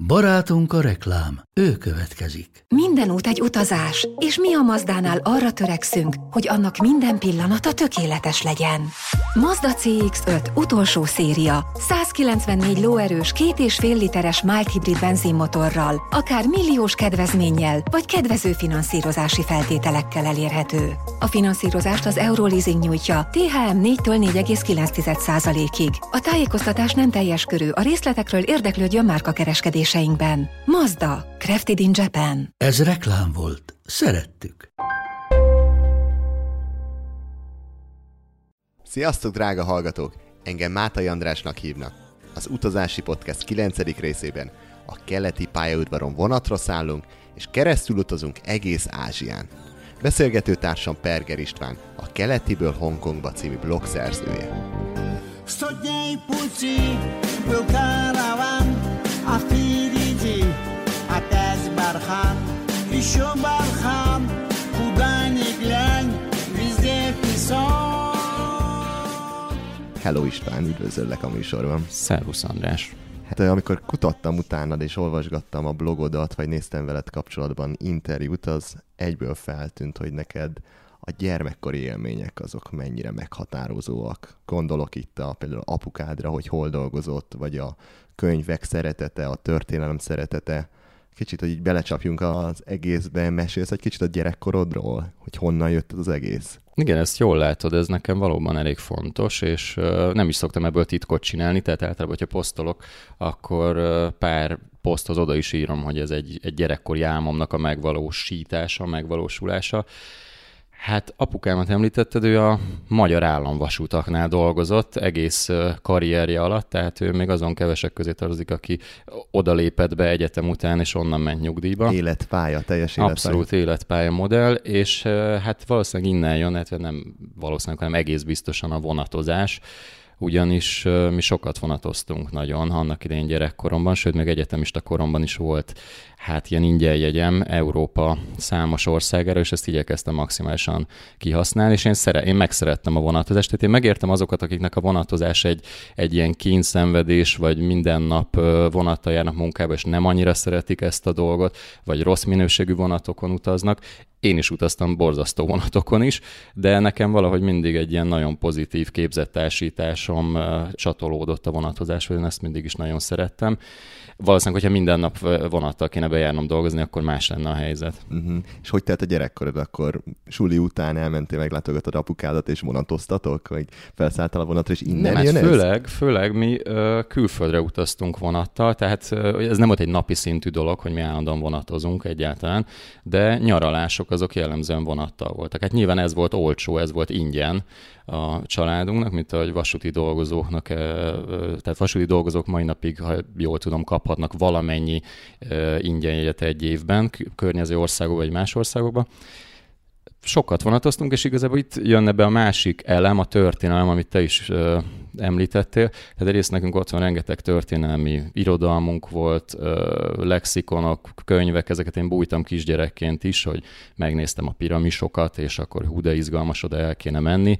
Barátunk a reklám, ő következik. Minden út egy utazás, és mi a Mazdánál arra törekszünk, hogy annak minden pillanata tökéletes legyen. Mazda CX-5 utolsó széria, 194 lóerős 2,5 literes mild hibrid benzinmotorral, akár milliós kedvezménnyel, vagy kedvező finanszírozási feltételekkel elérhető. A finanszírozást az Euroleasing nyújtja, THM 4-től 4,9%-ig. A tájékoztatás nem teljes körű, a részletekről érdeklődjön márkakereskedéseinkben. Mazda, crafted in Japan. Ez reklám volt. Szerettük. Sziasztok, drága hallgatók! Engem Mátai Andrásnak hívnak. Az Utazási Podcast 9. részében a keleti pályaudvaron vonatra szállunk, és keresztül utazunk egész Ázsián. Beszélgetőtársam Perger István, a Keletiből Hongkongba című blog szerzője. Hello István, üdvözöllek a műsorban. Szervusz András. Hát amikor kutattam utánad és olvasgattam a blogodat, vagy néztem veled kapcsolatban interjút, az egyből feltűnt, hogy neked a gyermekkori élmények azok mennyire meghatározóak. Gondolok itt például apukádra, hogy hol dolgozott, vagy a könyvek szeretete, a történelem szeretete. Kicsit, hogy így belecsapjunk az egészbe, mesélsz egy kicsit a gyerekkorodról, hogy honnan jött az egész? Igen, ezt jól látod, ez nekem valóban elég fontos, és nem is szoktam ebből titkot csinálni, tehát általában, hogyha posztolok, akkor pár poszthoz oda is írom, hogy ez egy gyerekkori álmomnak a megvalósítása, megvalósulása. Hát apukámat említetted, ő a Magyar Államvasutaknál dolgozott egész karrierje alatt, tehát ő még azon kevesek közé tartozik, aki odalépett be egyetem után, és onnan ment nyugdíjba. Életpálya, teljes életpálya. Abszolút életpálya modell, és hát valószínűleg innen jön, hát nem valószínűleg, hanem egész biztosan a vonatozás, ugyanis mi sokat vonatoztunk nagyon annak idején gyerekkoromban, sőt, még egyetemista koromban is volt hát ilyen ingyenjegyem Európa számos országára, és ezt igyekeztem maximálisan kihasználni, és én megszerettem a vonatozást, tehát én megértem azokat, akiknek a vonatozás egy ilyen kényszenvedés, vagy minden nap vonattal járnak munkába, és nem annyira szeretik ezt a dolgot, vagy rossz minőségű vonatokon utaznak. Én is utaztam borzasztó vonatokon is, de nekem valahogy mindig egy ilyen nagyon pozitív képzettársításom csatolódott a vonatozáshoz, én ezt mindig is nagyon szerettem. Valószínűleg, hogyha minden nap vonattal kéne bejárnom dolgozni, akkor más lenne a helyzet. Uh-huh. És hogy telt a gyerekkorod? Akkor suli után elmentél, meglátogatod apukádat, és vonatoztatok? Vagy felszálltál a vonatra, és innen nem, jön hát főleg mi külföldre utaztunk vonattal, tehát ez nem volt egy napi szintű dolog, hogy mi állandóan vonatozunk egyáltalán, de nyaralások azok jellemzően vonattal voltak. Hát nyilván ez volt olcsó, ez volt ingyen a családunknak, mint ahogy vasúti dolgozóknak, tehát vasúti dolgozók mai napig, ha jól tudom, kaphatnak valamennyi ingyenjegyet egy évben, környező országokban vagy más országokban. Sokat vonatoztunk, és igazából itt jönne be a másik elem, a történelem, amit te is említettél. Tehát egyrészt nekünk ott van rengeteg történelmi irodalmunk volt, lexikonok, könyvek, ezeket én bújtam kisgyerekként is, hogy megnéztem a piramisokat, és akkor hú, de izgalmas, oda el kéne menni.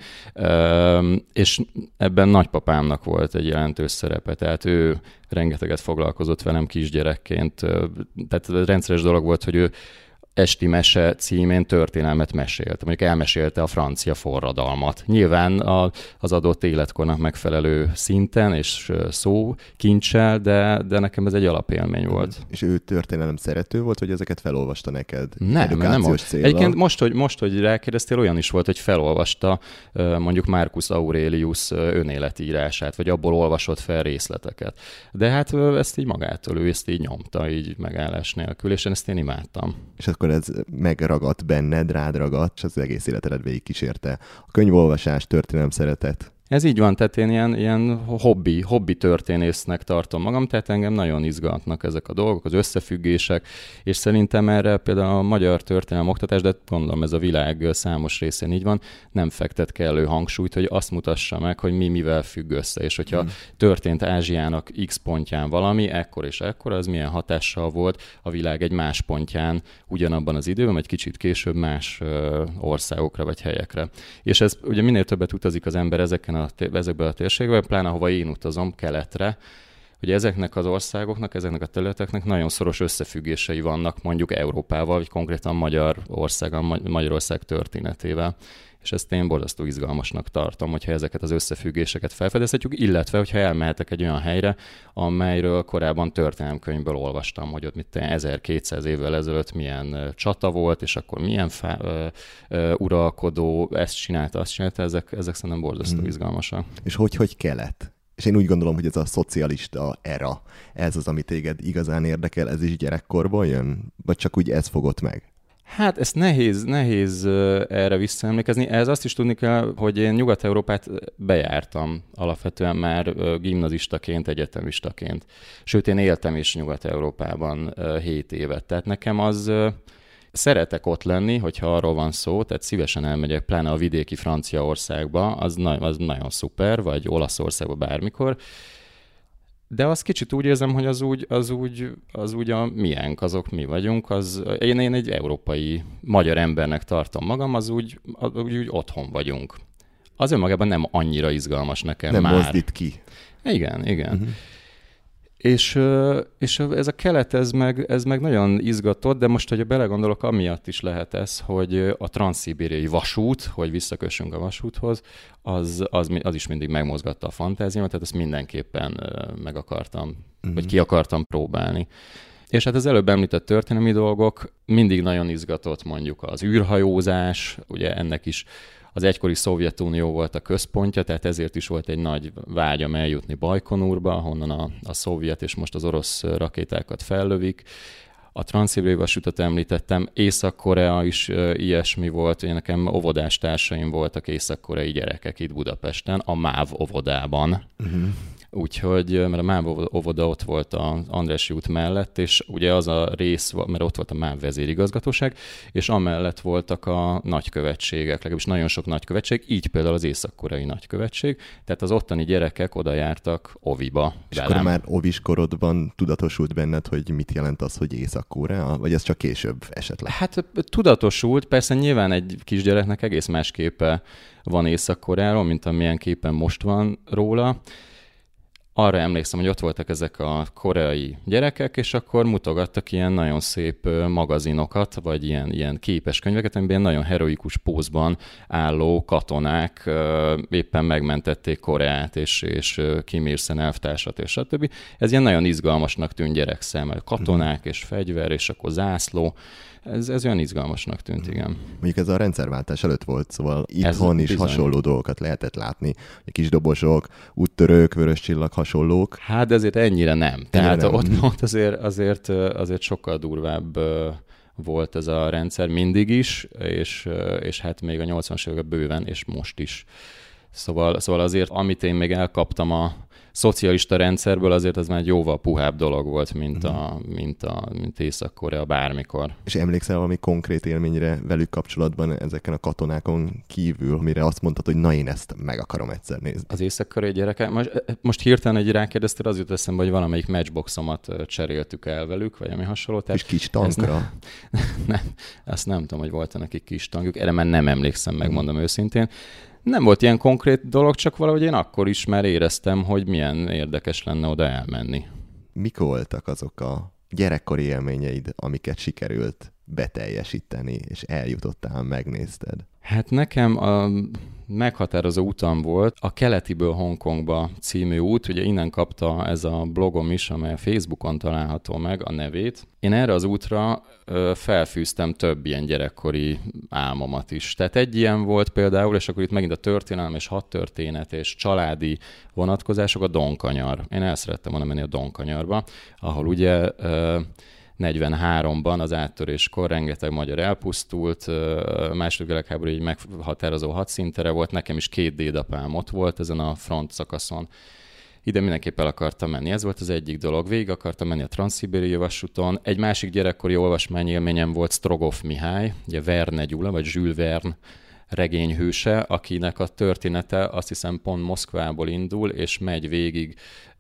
És ebben nagypapámnak volt egy jelentős szerepe, tehát ő rengeteget foglalkozott velem kisgyerekként. Tehát rendszeres dolog volt, hogy ő Esti mese címén történelmet mesélt. Mondjuk elmesélte a francia forradalmat. Nyilván az adott életkornak megfelelő szinten és szókincsel, de nekem ez egy alapélmény volt. És ő történelem szerető volt, hogy ezeket felolvasta neked? Nem. Egyébként most, hogy rákérdeztél, olyan is volt, hogy felolvasta mondjuk Marcus Aurelius önéletírását, vagy abból olvasott fel részleteket. De hát ezt így magától, ő ezt így nyomta, így megállás nélkül, és ezt én imádtam. És akkor ez megragadt benned, rád ragadt, és az egész életedet végig kísérte. A könyvolvasás, történelem szeretet. Ez így van, tehát én ilyen hobbi történésznek tartom magam, tehát engem nagyon izgatnak ezek a dolgok, az összefüggések, és szerintem erre például a magyar történelem oktatás, de gondolom ez a világ számos részén így van, nem fektet kellő hangsúlyt, hogy azt mutassa meg, hogy mi mivel függ össze, és hogyha történt Ázsiának X pontján valami, ekkor és ekkor, az milyen hatással volt a világ egy más pontján ugyanabban az időben, vagy kicsit később más országokra vagy helyekre. És ez ugye minél többet utazik az ember ezekben a térségekben, pláne ahova én utazom, keletre, hogy ezeknek az országoknak, ezeknek a területeknek nagyon szoros összefüggései vannak mondjuk Európával, vagy konkrétan Magyarország történetével. És ezt én borzasztó izgalmasnak tartom, hogyha ezeket az összefüggéseket felfedezhetjük, illetve hogyha elmehetek egy olyan helyre, amelyről korábban történelemkönyvből olvastam, hogy ott 1200 évvel ezelőtt milyen csata volt, és akkor milyen uralkodó ezt csinálta, azt csinálta, ezek szerintem borzasztó izgalmasak. És hogy kelet? És én úgy gondolom, hogy ez a szocialista era, ez az, ami téged igazán érdekel, ez is gyerekkorból jön? Vagy csak úgy ez fogott meg? Hát ezt nehéz erre visszaemlékezni. Ez azt is tudni kell, hogy én Nyugat-Európát bejártam alapvetően már gimnazistaként, egyetemistaként. Sőt, én éltem is Nyugat-Európában 7 évet. Tehát nekem az... Szeretek ott lenni, hogyha arról van szó, tehát szívesen elmegyek, pláne a vidéki Franciaországba, az nagyon szuper, vagy Olaszországba bármikor. De azt kicsit úgy érzem, hogy az úgy a miénk, azok mi vagyunk, én egy európai magyar embernek tartom magam, az úgy otthon vagyunk. Az önmagában nem annyira izgalmas nekem nem már. Nem mozdít ki. Igen. Uh-huh. És ez a kelet, ez meg nagyon izgatott, de most, hogyha belegondolok, amiatt is lehet ez, hogy a transzszibériai vasút, hogy visszakössünk a vasúthoz, az is mindig megmozgatta a fantáziámat, tehát ezt mindenképpen meg akartam, vagy ki akartam próbálni. És hát az előbb említett történelmi dolgok, mindig nagyon izgatott mondjuk az űrhajózás, ugye ennek is az egykori Szovjetunió volt a központja, tehát ezért is volt egy nagy vágyam eljutni Bajkonurba, ahonnan a szovjet és most az orosz rakétákat fellövik. A transzszibériai vasutat említettem, Észak-Korea is ilyesmi volt, ugye nekem óvodástársaim voltak észak-koreai gyerekek itt Budapesten, a MÁV óvodában. Uh-huh. Úgyhogy, mert a MÁV óvoda ott volt az Andrássy út mellett, és ugye az a rész, mert ott volt a MÁV vezérigazgatóság, és amellett voltak a nagykövetségek, legalábbis nagyon sok nagykövetség, így például az észak-koreai nagykövetség, tehát az ottani gyerekek oda jártak oviba. És velem. Akkor már ovis korodban tudatosult benned, hogy mit jelent az, hogy Észak-Korea, vagy ez csak később esetleg? Hát tudatosult, persze nyilván egy kisgyereknek egész más képe van Észak-Koreáról, mint amilyen képen most van róla. Arra emlékszem, hogy ott voltak ezek a koreai gyerekek, és akkor mutogattak ilyen nagyon szép magazinokat, vagy ilyen képes könyveket, amiben nagyon heroikus pózban álló katonák éppen megmentették Koreát, és Kim Il-sung elvtársat, és stb. Ez ilyen nagyon izgalmasnak tűnt gyerek számára. Katonák és fegyver, és akkor zászló. Ez olyan izgalmasnak tűnt, igen. Mondjuk ez a rendszerváltás előtt volt, szóval itthon is bizony hasonló dolgokat lehetett látni. Kis dobosok, úttörők, vörös csillag, hasonlók. Hát de azért ennyire nem. Tehát ott azért sokkal durvább volt ez a rendszer mindig is, és hát még a 80-as években bőven, és most is. Szóval azért, amit én még elkaptam a szocialista rendszerből, azért az már egy jóval puhább dolog volt, mint Észak-Korea bármikor. És emlékszel valami konkrét élményre velük kapcsolatban ezeken a katonákon kívül, mire azt mondtad, hogy na én ezt meg akarom egyszer nézni? Az észak-koreai gyerekek? Most hirtelen egy rákérdeztél, az jut eszembe, hogy valamelyik matchboxomat cseréltük el velük, vagy ami hasonló. És kis tankra? Nem, azt nem tudom, hogy volt nekik kis tankjuk. Erre már nem emlékszem, megmondom őszintén. Nem volt ilyen konkrét dolog, csak valahogy én akkor is már éreztem, hogy milyen érdekes lenne oda elmenni. Mik voltak azok a gyerekkori élményeid, amiket sikerült beteljesíteni, és eljutottál, megnézted? Hát nekem a meghatározó utam volt a Keletiből Hongkongba című út, ugye innen kapta ez a blogom is, amely a Facebookon található meg a nevét. Én erre az útra felfűztem több ilyen gyerekkori álmomat is. Tehát egy ilyen volt például, és akkor itt megint a történelem és hadtörténet és családi vonatkozások, a Donkanyar. Én el szerettem volna menni a Donkanyarba, ahol ugye 43-ban az áttöréskor rengeteg magyar elpusztult, második világháború egy meghatározó hadszíntere volt, nekem is 2 dédapám ott volt ezen a front szakaszon. Ide mindenképp el akartam menni. Ez volt az egyik dolog. Végig akartam menni a transzszibériai vasúton. Egy másik gyerekkori olvasmányélményem volt Strogoff Mihály, ugye Verne Gyula, vagy Jules Verne regényhőse, akinek a története azt hiszem pont Moszkvából indul, és megy végig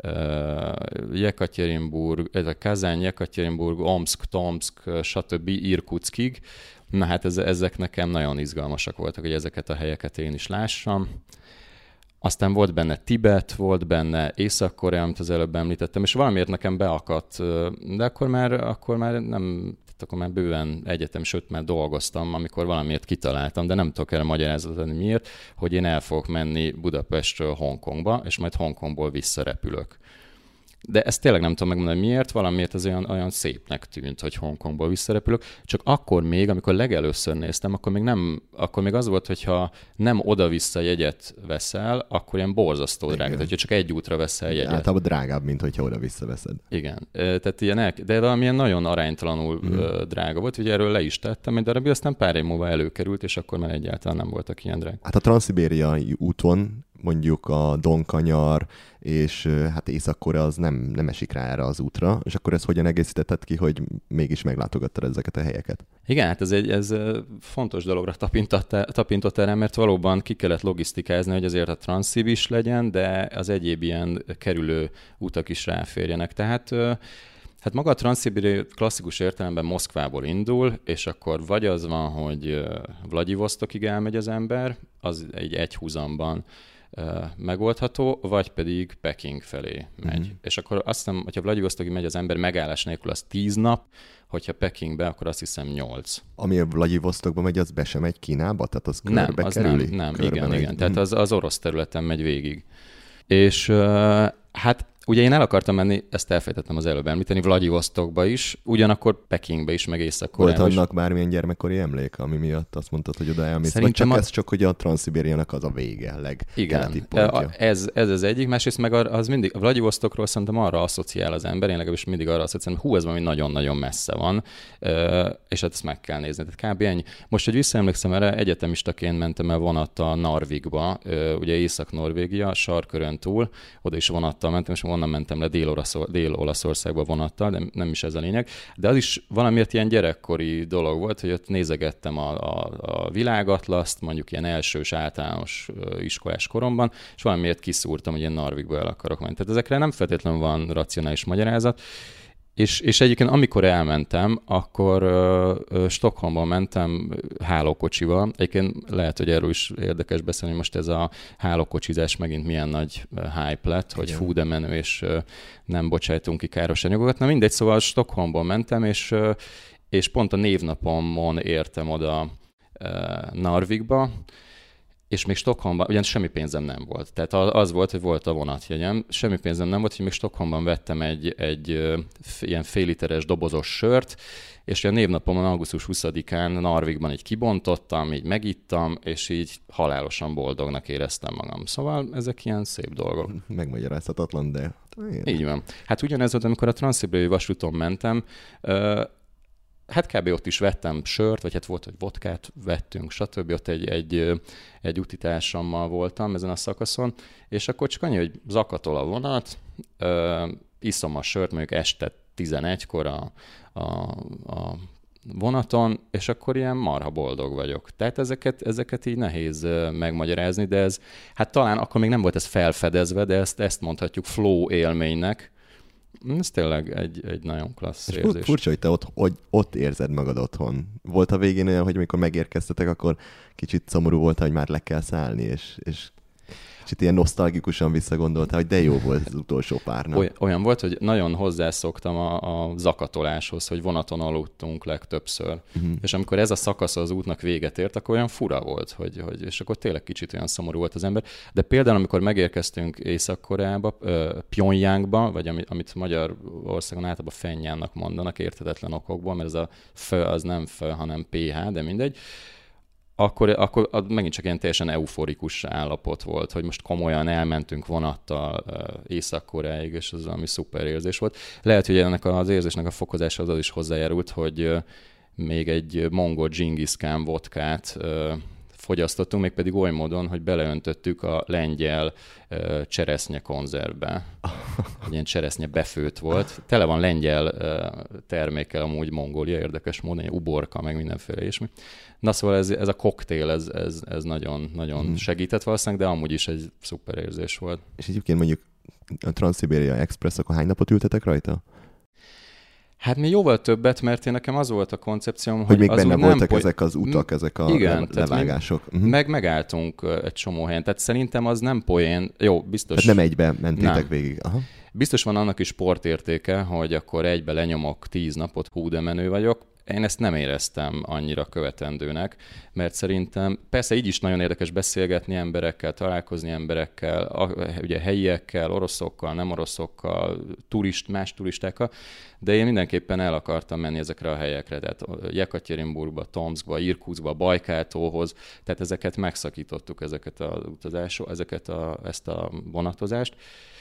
Jekaterinburg, Kazán, Jekaterinburg, Omszk, Tomszk, stb. Irkutskig. Na hát ezek nekem nagyon izgalmasak voltak, hogy ezeket a helyeket én is lássam. Aztán volt benne Tibet, volt benne Észak-Korea, amit az előbb említettem, és valamiért nekem beakadt, de akkor már nem, akkor már bőven egyetem, sőt már dolgoztam, amikor valamiért kitaláltam, de nem tudok erre magyarázatot adni miért, hogy én el fogok menni Budapestről Hongkongba, és majd Hongkongból visszarepülök. De ezt tényleg nem tudom megmondani miért, valamiért ez olyan szépnek tűnt, hogy Hongkongból visszarepülök. Csak akkor még, amikor legelőször néztem, akkor még az volt, hogyha nem oda-vissza jegyet veszel, akkor ilyen borzasztó drága, hogyha csak egy útra veszel jegyet. Általában drágább, mint hogyha oda-vissza veszed. Igen, tehát ilyen de valamilyen nagyon aránytalanul drága volt, ugye erről le is tettem egy darabig, aztán pár év múlva előkerült, és akkor már egyáltalán nem voltak ilyen drága. Hát a transzszibériai úton mondjuk a Donkanyar és hát Észak-Korea az nem esik rá erre az útra, és akkor ezt hogyan egészítetted ki, hogy mégis meglátogattad ezeket a helyeket? Igen, hát ez fontos dologra tapintottál rá, mert valóban ki kellett logisztikázni, hogy azért a transzszib is legyen, de az egyéb ilyen kerülő utak is ráférjenek. Tehát hát maga a transzszibériai klasszikus értelemben Moszkvából indul, és akkor vagy az van, hogy Vladivostokig elmegy az ember, az egy húzamban megoldható, vagy pedig Peking felé megy. És akkor azt hiszem, hogyha Vladivostokig megy az ember megállás nélkül, az 10 nap, hogyha Pekingbe, akkor azt hiszem 8. Ami a Vladivostokba megy, az be sem megy Kínába? Tehát az körbe kerüli? Nem, igen. Tehát az orosz területen megy végig. És hát ugye én el akartam menni, ezt elfejtettem az előbb említeni, Vladivostokba is, ugyanakkor Pekingbe is, meg Észak-Koreába is. Volt annak bármilyen gyermekkori emlék, ami miatt azt mondtad, hogy oda elmész? Vagy csak ez csak, hogy a Transzszibériának az a vége, legkeleti pontja? Ez az egyik, másrészt meg az mindig, a Vladivostokról szerintem arra asszociál az ember, én legalábbis mindig arra asszociálom, hogy ez valami nagyon-nagyon messze van, és hát ezt meg kell nézni. Tehát kb. Ennyi. Most, hogy visszaemlékszem erre, egyetemistaként mentem el vonattal Narvikba, ugye Észak-Norvégia, Sarkkörön túl, oda is vonattal mentem, és onnan mentem le Dél-Olaszországba vonattal, de nem is ez a lényeg. De az is valamiért ilyen gyerekkori dolog volt, hogy ott nézegettem a világatlaszt, mondjuk ilyen elsős általános iskolás koromban, és valamiért kiszúrtam, hogy én Narvikba el akarok menni. Tehát ezekre nem feltétlenül van racionális magyarázat. És egyébként amikor elmentem, akkor Stockholmban mentem hálókocsival. Egyébként lehet, hogy erről is érdekes beszélni, hogy most ez a hálókocsizás megint milyen nagy hype lett, hogy fú, de menő, és nem bocsájtunk ki káros anyagokat. Na mindegy, szóval Stockholmban mentem, és pont a névnapomon értem oda Narvikba, és még Stockholmban, ugyan semmi pénzem nem volt. Tehát az volt, hogy volt a vonatjegyem, semmi pénzem nem volt, hogy még Stockholmban vettem egy ilyen fél literes dobozos sört, és a névnapomon augusztus 20-án Narvikban így kibontottam, így megittam, és így halálosan boldognak éreztem magam. Szóval ezek ilyen szép dolgok. Megmagyarázhatatlan, de... Így van. Hát ugyanez volt, amikor a transzszibériai vasúton mentem, hát kb. Ott is vettem sört, vagy hát volt, hogy vodkát vettünk, stb. Ott egy utitársammal voltam ezen a szakaszon, és akkor csak annyi, hogy zakatol a vonat, iszom a sört, mondjuk este 11-kor a vonaton, és akkor ilyen marha boldog vagyok. Tehát ezeket így nehéz megmagyarázni, de ez, hát talán akkor még nem volt ez felfedezve, de ezt mondhatjuk flow élménynek. Ez tényleg egy nagyon klassz érzés. Furcsa, hogy te ott érzed magad otthon. Volt a végén olyan, hogy amikor megérkeztetek, akkor kicsit szomorú volt, hogy már le kell szállni, és kicsit ilyen nosztalgikusan visszagondoltál, hogy de jó volt az utolsó pár nap. Olyan volt, hogy nagyon hozzászoktam a zakatoláshoz, hogy vonaton aludtunk legtöbbször. És amikor ez a szakasz az útnak véget ért, akkor olyan fura volt, és akkor tényleg kicsit olyan szomorú volt az ember. De például, amikor megérkeztünk Észak-Koreába, Pyongyangba, vagy amit Magyarországon általában Fennyánnak mondanak érthetetlen okokból, mert ez a F az nem F, hanem PH, de mindegy. Akkor megint csak ilyen teljesen euforikus állapot volt, hogy most komolyan elmentünk vonattal Észak-Koreáig, és az valami szuper érzés volt. Lehet, hogy ennek az érzésnek a fokozása az is hozzájárult, hogy még egy mongol Dzsingisz Kán vodkát fogyasztottunk, mégpedig oly módon, hogy beleöntöttük a lengyel cseresznye konzervbe. Ilyen cseresznye befőtt volt. Tele van lengyel termékkel amúgy Mongólia, érdekes módon, uborka, meg mindenféle ilyesmi. Na szóval ez a koktél, ez nagyon segített valószínűleg, de amúgy is egy szuper érzés volt. És egyébként mondjuk a Transzszibéria Express, akkor hány napot ültetek rajta? Hát mi jóval többet, mert én nekem az volt a koncepcióm, hogy még az benne voltak ezek az utak, ezek a levágások. Meg megálltunk egy csomó helyen, tehát szerintem az nem poén. Jó, biztos. Tehát nem egybe mentétek végig. Aha. Biztos van annak is sportértéke, hogy akkor egybe lenyomok 10 napot, hú, de menő vagyok. Én ezt nem éreztem annyira követendőnek, mert szerintem persze így is nagyon érdekes beszélgetni emberekkel, találkozni emberekkel, ugye helyiekkel, oroszokkal, nem oroszokkal, más turistákkal, de én mindenképpen el akartam menni ezekre a helyekre, tehát Jekatyerinburgba, Tomskba, Irkutskba, Bajkáltóhoz, tehát ezeket megszakítottuk, ezt a vonatozást.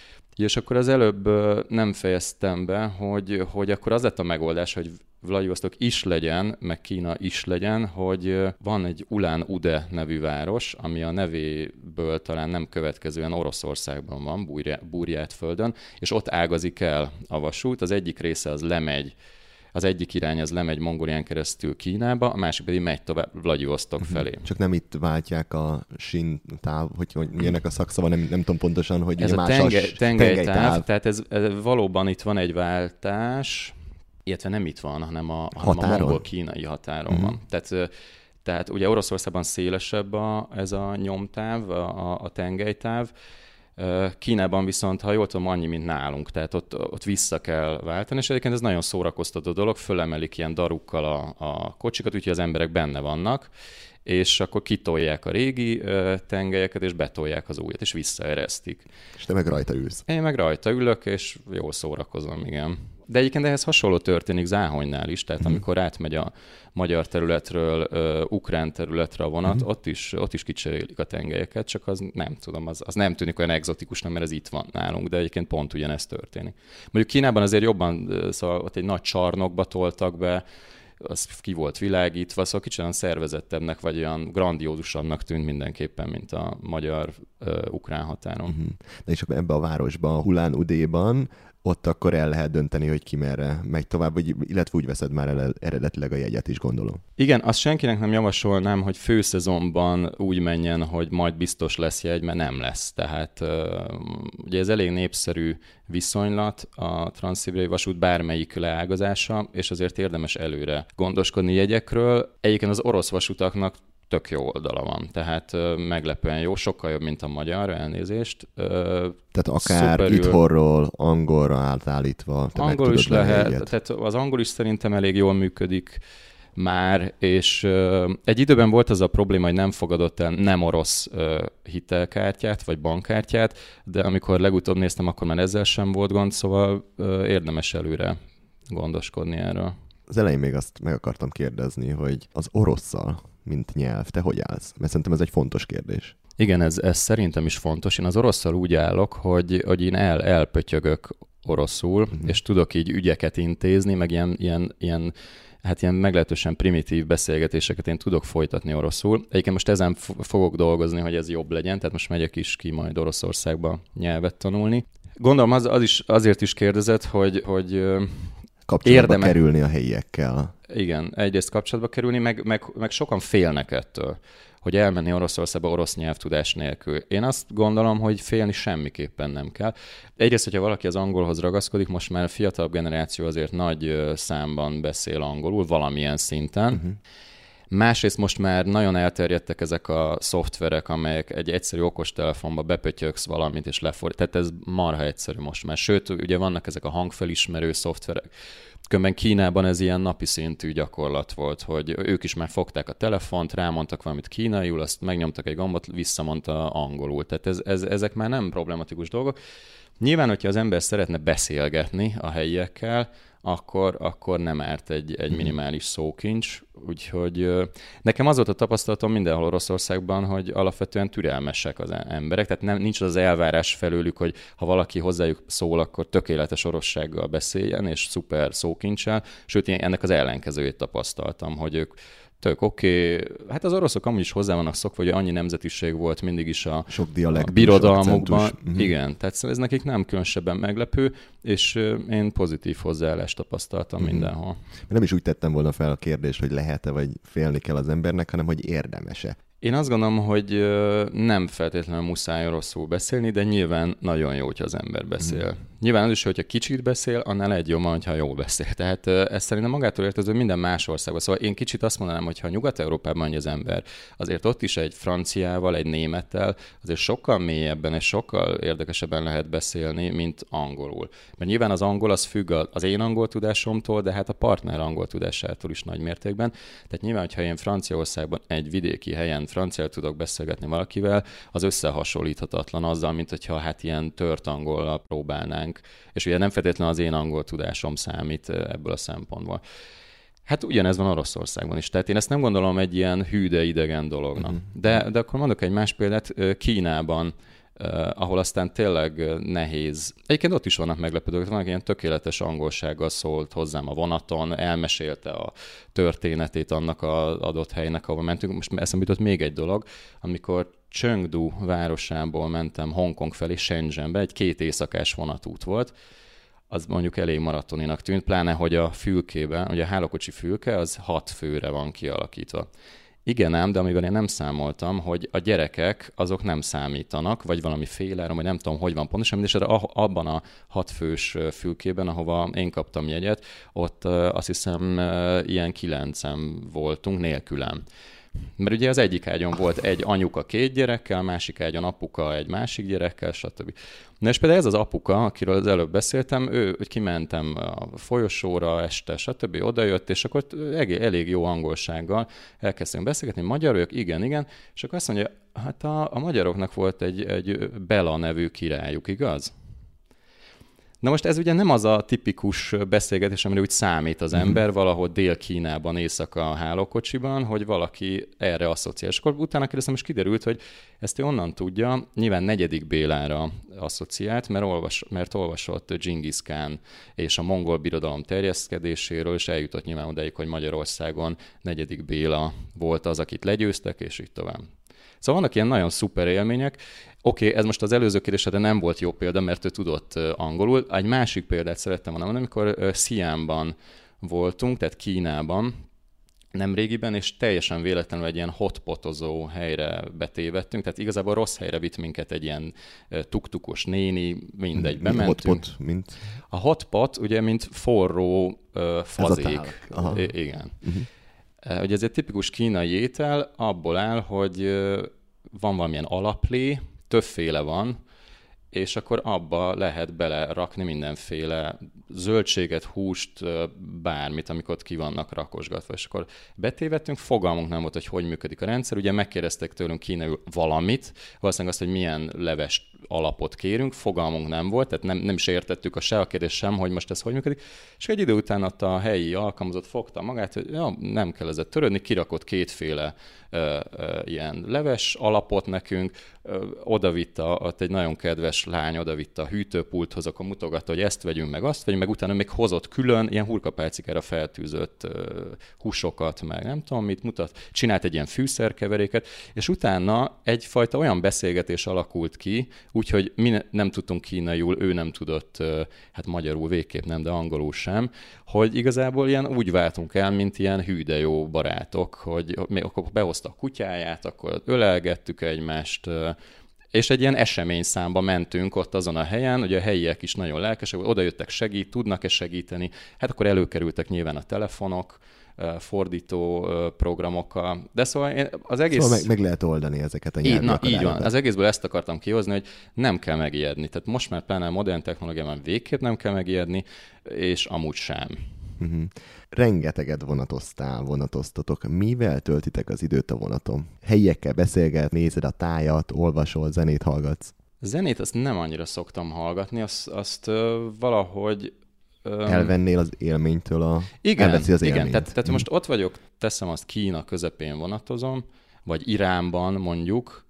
És akkor az előbb nem fejeztem be, hogy akkor az lett a megoldás, hogy Vlagyivosztok is legyen, meg Kína is legyen, hogy van egy Ulán-Ude nevű város, ami a nevéből talán nem következően Oroszországban van, Burjátföldön, és ott ágazik el a vasút. Az egyik része az lemegy, az egyik irány az lemegy Mongólián keresztül Kínába, a másik pedig megy tovább Vlagyivosztok felé. Csak nem itt váltják a sintáv, hogy milyenek a szakszava, nem tudom pontosan, hogy ez más a tengelytáv, tehát ez valóban itt van egy váltás, illetve nem itt van, hanem a mongol-kínai határon van. Tehát ugye Oroszországban szélesebb ez a nyomtáv, a tengelytáv, Kínában viszont, ha jól tudom, annyi, mint nálunk, tehát ott vissza kell váltani, és egyébként ez nagyon szórakoztató dolog, fölemelik ilyen darukkal a kocsikat, úgyhogy az emberek benne vannak, és akkor kitolják a régi tengelyeket, és betolják az újat, és visszaeresztik. És te meg rajta ülsz. Én meg rajta ülök, és jól szórakozom, igen. De egyébként ehhez hasonló történik Záhonynál is, tehát amikor átmegy a magyar területről ukrán területre a vonat, ott is kicserélik a tengelyeket, csak az nem tudom, az nem tűnik olyan egzotikusnak, mert ez itt van nálunk, de egyébként pont ugyanezt történik. Mondjuk Kínában azért jobban, szóval ott egy nagy csarnokba toltak be, az ki volt világítva, szóval kicsit olyan szervezettebbnek, vagy olyan grandiózusabbnak tűnt mindenképpen, mint a magyar-ukrán határon. De és akkor ebbe a városban, a Ulán-Udéban, ott akkor el lehet dönteni, hogy ki merre megy tovább, illetve úgy veszed már eredetileg a jegyet is, gondolom. Igen, azt senkinek nem javasolnám, hogy főszezonban úgy menjen, hogy majd biztos lesz jegy, mert nem lesz. Tehát ugye ez elég népszerű viszonylat, a transzszibériai vasút bármelyik leágazása, és azért érdemes előre gondoskodni jegyekről. Egyébként az orosz vasutaknak tök jó oldala van, tehát meglepően jó, sokkal jobb, mint a magyar, elnézést. Tehát akár itthonról angolra átállítva. Angol is lehet, tehát az angol is szerintem elég jól működik már, és egy időben volt az a probléma, hogy nem fogadott el nem orosz hitelkártyát, vagy bankkártyát, de amikor legutóbb néztem, akkor már ezzel sem volt gond, szóval érdemes előre gondoskodni erről. Az elején még azt meg akartam kérdezni, hogy az orosszal, mint nyelv, te hogy állsz? Mert szerintem ez egy fontos kérdés. Igen, ez szerintem is fontos. Én az orosszal úgy állok, hogy én elpötyögök oroszul, és tudok így ügyeket intézni, meg ilyen meglehetősen primitív beszélgetéseket én tudok folytatni oroszul. Egyébként most ezen fogok dolgozni, hogy ez jobb legyen, tehát most megyek is ki majd Oroszországba nyelvet tanulni. Gondolom azért is kérdezett, hogy kapcsolatba kerülni a helyiekkel. Igen, egyrészt kapcsolatba kerülni, meg sokan félnek ettől, hogy elmenni Oroszországba orosz nyelvtudás nélkül. Én azt gondolom, hogy félni semmiképpen nem kell. Egyrészt, hogyha valaki az angolhoz ragaszkodik, most már a fiatalabb generáció azért nagy számban beszél angolul, valamilyen szinten. Másrészt most már nagyon elterjedtek ezek a szoftverek, amelyek egy egyszerű okostelefonba bepötyöksz valamit és lefordít. Tehát ez marha egyszerű most már. Sőt, ugye vannak ezek a hangfelismerő szoftverek. Különben Kínában ez ilyen napi szintű gyakorlat volt, hogy ők is már fogták a telefont, rámondtak valamit kínaiul, azt megnyomtak egy gombot, visszamondta angolul. Tehát ezek már nem problematikus dolgok. Nyilván, hogyha az ember szeretne beszélgetni a helyiekkel, akkor nem árt egy minimális szókincs. Úgyhogy nekem az volt a tapasztalatom mindenhol Oroszországban, hogy alapvetően türelmesek az emberek, tehát nincs az elvárás felőlük, hogy ha valaki hozzájuk szól, akkor tökéletes orossággal beszéljen, és szuper szókincsel, sőt, én ennek az ellenkezőjét tapasztaltam, hogy ők tök oké. Hát az oroszok amúgy is hozzá vannak szokva, hogy annyi nemzetiség volt mindig is a birodalmukban. Igen, tehát ez nekik nem különösebben meglepő, és én pozitív hozzáállást tapasztaltam mindenhol. Nem is úgy tettem volna fel a kérdést, hogy lehet-e, vagy félni kell az embernek, hanem hogy érdemese. Én azt gondolom, hogy nem feltétlenül muszáj rosszul beszélni, de nyilván nagyon jó, hogyha az ember beszél. Nyilván az is, hogyha kicsit beszél, annál egy jobban, hogyha jól beszél. Tehát ez szerintem magától értetődő minden más országban. Szóval én kicsit azt mondanám, hogy ha Nyugat-Európában megy az ember, azért ott is egy franciával, egy némettel azért sokkal mélyebben és sokkal érdekesebben lehet beszélni, mint angolul. Mert nyilván az angol az függ az én angol tudásomtól, de hát a partner angol tudásától is nagy mértékben. Tehát nyilván, hogyha én Franciaországban egy vidéki helyen franciául tudok beszélgetni valakivel, az összehasonlíthatatlan azzal, mint hogyha hát ilyen tört angollal próbálnánk. És ugye nem feltétlenül az én angol tudásom számít ebből a szempontból. Hát ugyanez van Oroszországban is. Tehát én ezt nem gondolom egy ilyen hű, de idegen dolognak. De akkor mondok egy más példát. Kínában, ahol aztán tényleg nehéz. Egyébként ott is vannak meglepődők, vannak ilyen tökéletes angolsággal szólt hozzám a vonaton, elmesélte a történetét annak az adott helynek, ahol mentünk. Most eszembe jutott még egy dolog, amikor Chengdu városából mentem Hongkong felé, Shenzhenbe, egy 2 éjszakás vonatút volt, az mondjuk elég maratoninak tűnt, pláne, hogy a fülkében, ugye a hálókocsi fülke, az 6 főre van kialakítva. Igen ám, de amivel én nem számoltam, hogy a gyerekek azok nem számítanak, vagy valami féláron, vagy nem tudom, hogy van pontosan, mindesetre abban a 6 fős fülkében, ahova én kaptam jegyet, ott azt hiszem ilyen 9-en voltunk nélkülem. Mert ugye az egyik ágyon volt egy anyuka 2 gyerekkel, a másik ágyon apuka egy másik gyerekkel, stb. Na és például ez az apuka, akiről az előbb beszéltem, hogy kimentem a folyosóra este, stb. Odajött, és akkor elég jó angolsággal elkezdtünk beszélgetni, magyar vagyok, igen, és akkor azt mondja, hát a magyaroknak volt egy Bela nevű királyuk, igaz? Na most ez ugye nem az a tipikus beszélgetés, amire úgy számít az ember valahol Dél-Kínában, éjszaka hálókocsiban, hogy valaki erre asszociál. És akkor utána kérdeztem, és kiderült, hogy ezt ő onnan tudja, nyilván 4. Bélára asszociált, mert olvasott Dzsingisz Kán és a mongol birodalom terjeszkedéséről, és eljutott nyilván odáig, hogy Magyarországon 4. Béla volt az, akit legyőztek, és így tovább. Szóval vannak ilyen nagyon szuper élmények. Oké, ez most az előző kérdésre nem volt jó példa, mert ő tudott angolul. Egy másik példát szerettem volna mondani, amikor Sziánban voltunk, tehát Kínában, nemrégiben, és teljesen véletlenül egy ilyen hotpotozó helyre betévettünk, tehát igazából rossz helyre vitt minket egy ilyen tuktukos néni, mindegy, bementünk. Hotpot, mint? A hotpot ugye, mint forró fazék. Igen. Ugye ez egy tipikus kínai étel, abból áll, hogy van valamilyen alaplé, többféle van, és akkor abba lehet belerakni mindenféle zöldséget, húst, bármit, amikor ott ki vannak rakosgatva. És akkor betévettünk, fogalmunk nem volt, hogy működik a rendszer. Ugye megkérdeztek tőlünk kínaiul valamit, valószínűleg azt, hogy milyen leves alapot kérünk, fogalmunk nem volt, tehát nem is értettük a kérdés sem, hogy most ez hogy működik. És egy idő után ott a helyi alkalmazott fogta magát, hogy nem kell ezzel törődni, kirakott 2 ilyen leves alapot nekünk, odavitta, ott egy nagyon kedves lány odavitta a hűtőpulthoz, akkor mutogatta, hogy ezt vegyünk, meg azt vegyünk, meg utána még hozott külön ilyen hurkapálcikára feltűzött húsokat, meg nem tudom mit mutat, csinált egy ilyen fűszerkeveréket, és utána egyfajta olyan beszélgetés alakult ki, úgyhogy mi nem tudtunk kínaiul, ő nem tudott, hát magyarul végképp nem, de angolul sem, hogy igazából ilyen úgy váltunk el, mint ilyen hű de jó barátok, hogy akkor behozta a kutyáját, akkor ölelgettük egymást, és egy ilyen eseményszámba mentünk ott azon a helyen, ugye a helyiek is nagyon lelkesek, oda jöttek tudnak-e segíteni, hát akkor előkerültek nyilván a telefonok, fordító programokkal, de szóval az egész... Szóval meg lehet oldani ezeket a nyelvi akadályokat. Így van, az egészből ezt akartam kihozni, hogy nem kell megijedni, tehát most már pláne a modern technológiában végképp nem kell megijedni, és amúgy sem. Rengeteget vonatoztatok. Mivel töltitek az időt a vonaton? Helyiekkel beszélget, nézed a tájat, olvasol, zenét hallgatsz? Zenét azt nem annyira szoktam hallgatni, azt valahogy... Elvennél az élménytől elveszi az élményt. Tehát most ott vagyok, teszem azt, Kína közepén vonatozom, vagy Iránban mondjuk,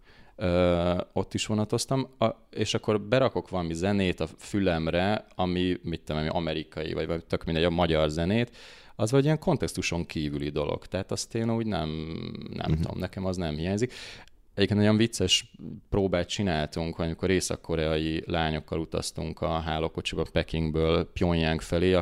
ott is vonatoztam, és akkor berakok valami zenét a fülemre, ami amerikai, vagy tök mindegy, a magyar zenét, az vagy ilyen kontextuson kívüli dolog. Tehát azt én úgy nem tudom, nekem az nem hiányzik. Egyébként olyan vicces próbát csináltunk, amikor észak-koreai lányokkal utaztunk a hálókocsiba Pekingből Pyongyang felé,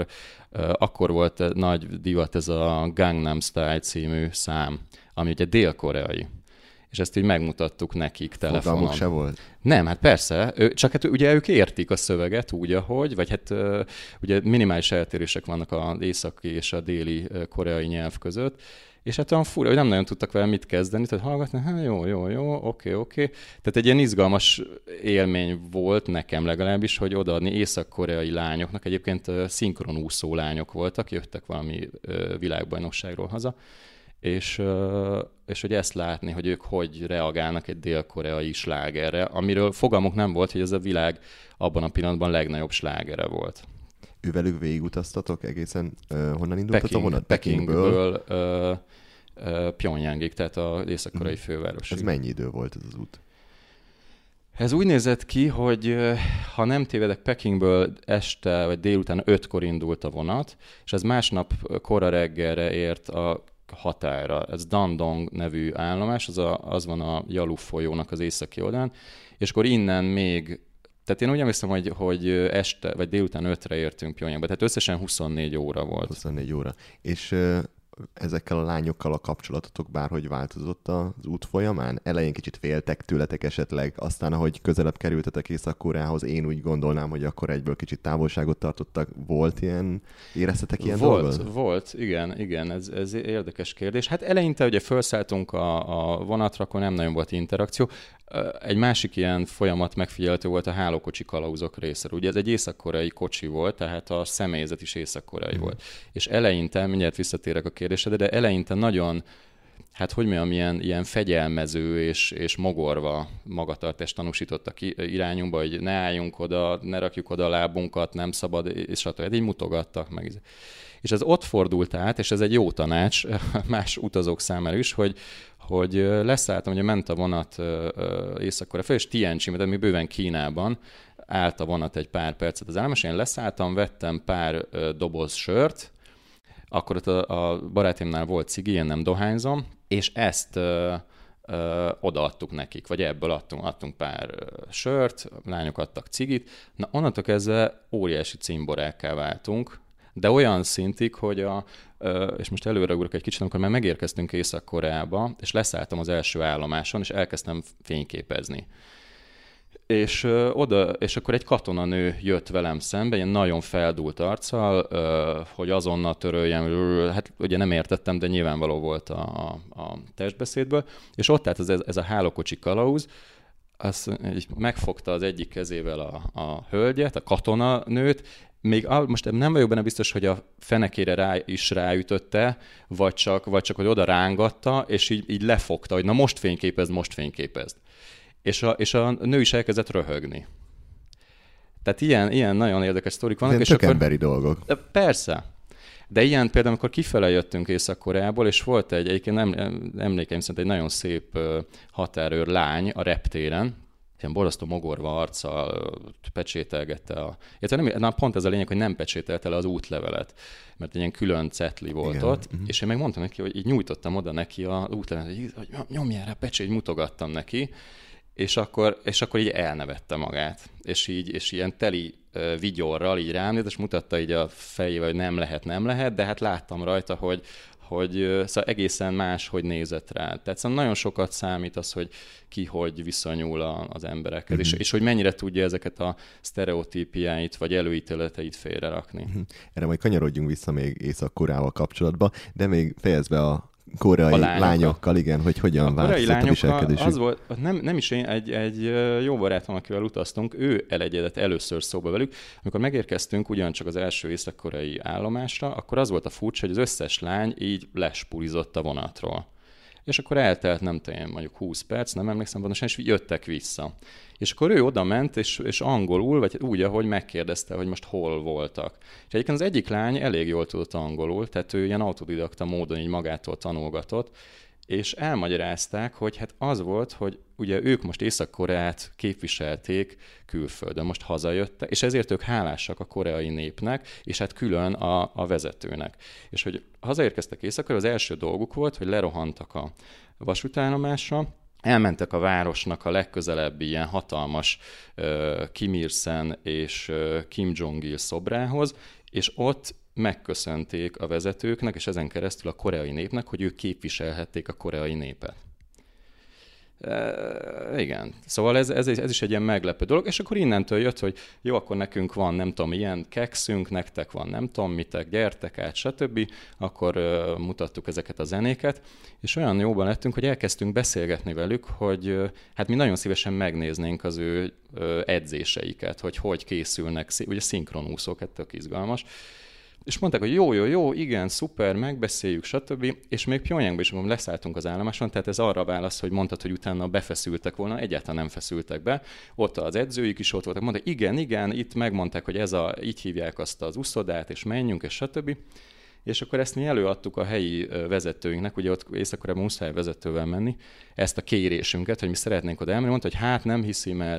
akkor volt nagy divat ez a Gangnam Style című szám, ami ugye dél-koreai. és ezt így megmutattuk nekik telefonon. Fogalmuk se volt? Nem, hát persze, csak hát ugye ők értik a szöveget úgy, ahogy, vagy hát ugye minimális eltérések vannak az északi és a déli koreai nyelv között, és hát olyan fura, hogy nem nagyon tudtak vele mit kezdeni, tehát hallgatni, hát jó, oké. Tehát egy ilyen izgalmas élmény volt nekem legalábbis, hogy odaadni észak-koreai lányoknak, egyébként szinkronúszó lányok voltak, jöttek valami világbajnokságról haza, és hogy ezt látni, hogy ők hogy reagálnak egy dél-koreai slágerre, amiről fogalmuk nem volt, hogy ez a világ abban a pillanatban legnagyobb slágere volt. Ővelük végigutaztatok egészen, honnan indultatok? Pekingből Pyongyangig, tehát az észak-koreai fővárosig. Ez mennyi idő volt ez az út? Ez úgy nézett ki, hogy ha nem tévedek, Pekingből este vagy délután 5-kor indult a vonat, és ez másnap kora reggelre ért a határa. Ez Dandong nevű állomás, az van a Yalu folyónak az északi oldalán, és akkor innen még, tehát én úgy emlékszem, hogy este vagy délután 5-re értünk Pyongyangba, tehát összesen 24 óra volt. 24 óra. És ezekkel a lányokkal a kapcsolatotok bárhogy változott az út folyamán? Elején kicsit féltek tőletek esetleg, aztán ahogy közelebb kerültetek Észak-Koreához, én úgy gondolnám, hogy akkor egyből kicsit távolságot tartottak. Volt ilyen? Éreztetek ilyen dolgot? Volt, igen, ez érdekes kérdés. Hát eleinte ugye felszálltunk a vonatra, akkor nem nagyon volt interakció. Egy másik ilyen folyamat megfigyelhető volt a hálókocsi kalauzok részéről. Ugye ez egy észak-koreai kocsi volt, tehát a személyzet is észak-koreai volt. És eleinte, mindjárt visszatérek a kérdésedre, de eleinte nagyon, hát hogy mondjam, ilyen fegyelmező és mogorva magatartást tanúsítottak irányunkba, hogy ne álljunk oda, ne rakjuk oda a lábunkat, nem szabad, és stb. Így mutogattak meg. És ez ott fordult át, és ez egy jó tanács más utazók számára is, hogy leszálltam, ugye ment a vonat Észak-Korea fel, és Tianjinben, tehát még bőven Kínában állt a vonat egy pár percet az állomás, én leszálltam, vettem pár doboz sört, akkor ott a barátomnál volt cigi, én nem dohányzom, és ezt odaadtuk nekik, vagy ebből adtunk pár sört, lányok adtak cigit, na onnantól kezdve óriási cimborákká váltunk, de olyan szintig, hogy és most előreugrok egy kicsit, amikor már megérkeztünk Észak-Koreába, és leszálltam az első állomáson, és elkezdtem fényképezni. És akkor egy katonanő jött velem szembe, ilyen nagyon feldúlt arccal, hogy azonnal töröljem, hát ugye nem értettem, de nyilvánvaló volt a testbeszédből, és ott állt ez a hálókocsi kalauz, azt megfogta az egyik kezével a hölgyet, a katonanőt, még most nem vagyok benne biztos, hogy a fenekére is ráütötte, vagy csak hogy oda rángatta, és így lefogta, hogy na most fényképezd. És a nő is elkezdett röhögni. Tehát ilyen nagyon érdekes sztorik vannak. És emberi dolgok. Persze. De ilyen például, amikor kifele jöttünk Észak-Koreából, és volt egyébként emlékeim szerint egy nagyon szép határőr lány a reptéren, ilyen borzasztó mogorva arccal pecsételgette pont ez a lényeg, hogy nem pecsételte le az útlevelet, mert egy ilyen külön cetli volt ott, és én meg mondtam neki, hogy így nyújtottam oda neki az útlevelet, hogy nyomjál rá pecsét, mutogattam neki, és akkor így elnevette magát, és ilyen teli vigyorral így rám nézett, és mutatta így a fejével, hogy nem lehet, de hát láttam rajta, hogy szóval egészen más, hogy nézett rá. Tehát szóval nagyon sokat számít az, hogy ki hogy viszonyul az emberekhez, és hogy mennyire tudja ezeket a sztereotípiáit vagy előítéleteit félrerakni. Erre majd kanyarodjunk vissza még Észak-Koreával kapcsolatban, de még fejezd be a koreai lányokkal, igen, hogy hogyan változott a viselkedésük. Az volt, nem is én, egy jó barátom, akivel utaztunk, ő elegyedett először szóba velük. Amikor megérkeztünk ugyancsak az első észak-koreai állomásra, akkor az volt a furcsa, hogy az összes lány így lespurizott a vonatról. És akkor eltelt, nem tudom, mondjuk 20 perc, nem emlékszem pontosan, és jöttek vissza. És akkor ő oda ment, és angolul, vagy úgy, ahogy megkérdezte, hogy most hol voltak. És egyébként az egyik lány elég jól tudott angolul, tehát ő ilyen autodidakta módon így magától tanulgatott, és elmagyarázták, hogy hát az volt, hogy ugye ők most Észak-Koreát képviselték külföldön, most hazajöttek, és ezért ők hálásak a koreai népnek, és hát külön a vezetőnek. És hogy hazaérkeztek Észak-Koreába, az első dolguk volt, hogy lerohantak a vasútállomásra, elmentek a városnak a legközelebbi ilyen hatalmas Kim Il-sen és Kim Jong-il szobrához, és ott megköszönték a vezetőknek, és ezen keresztül a koreai népnek, hogy ők képviselhették a koreai népet. Igen. Szóval ez is egy ilyen meglepő dolog, és akkor innentől jött, hogy jó, akkor nekünk van, nem tudom, ilyen kekszünk, nektek van, nem tudom, mitek, gyertek át, stb. Akkor mutattuk ezeket a zenéket, és olyan jóban lettünk, hogy elkezdtünk beszélgetni velük, hogy hát mi nagyon szívesen megnéznénk az ő edzéseiket, hogy készülnek, ugye szinkronúszók, hát tök izgalmas. És mondták, hogy jó, igen, szuper, megbeszéljük, stb. És még Pyongyangban is, amikor leszálltunk az állomáson, tehát ez arra válasz, hogy mondtad, hogy utána befeszültek volna, egyáltalán nem feszültek be. Ott az edzőik is ott voltak, mondták, igen, itt megmondták, hogy így hívják azt az uszodát, és menjünk, és stb. És akkor ezt mi előadtuk a helyi vezetőinknek, ugye ott Észak-Koreában muszáj vezetővel menni, ezt a kérésünket, hogy mi szeretnénk oda elmenni, mondta, hogy hát nem hiszi, mert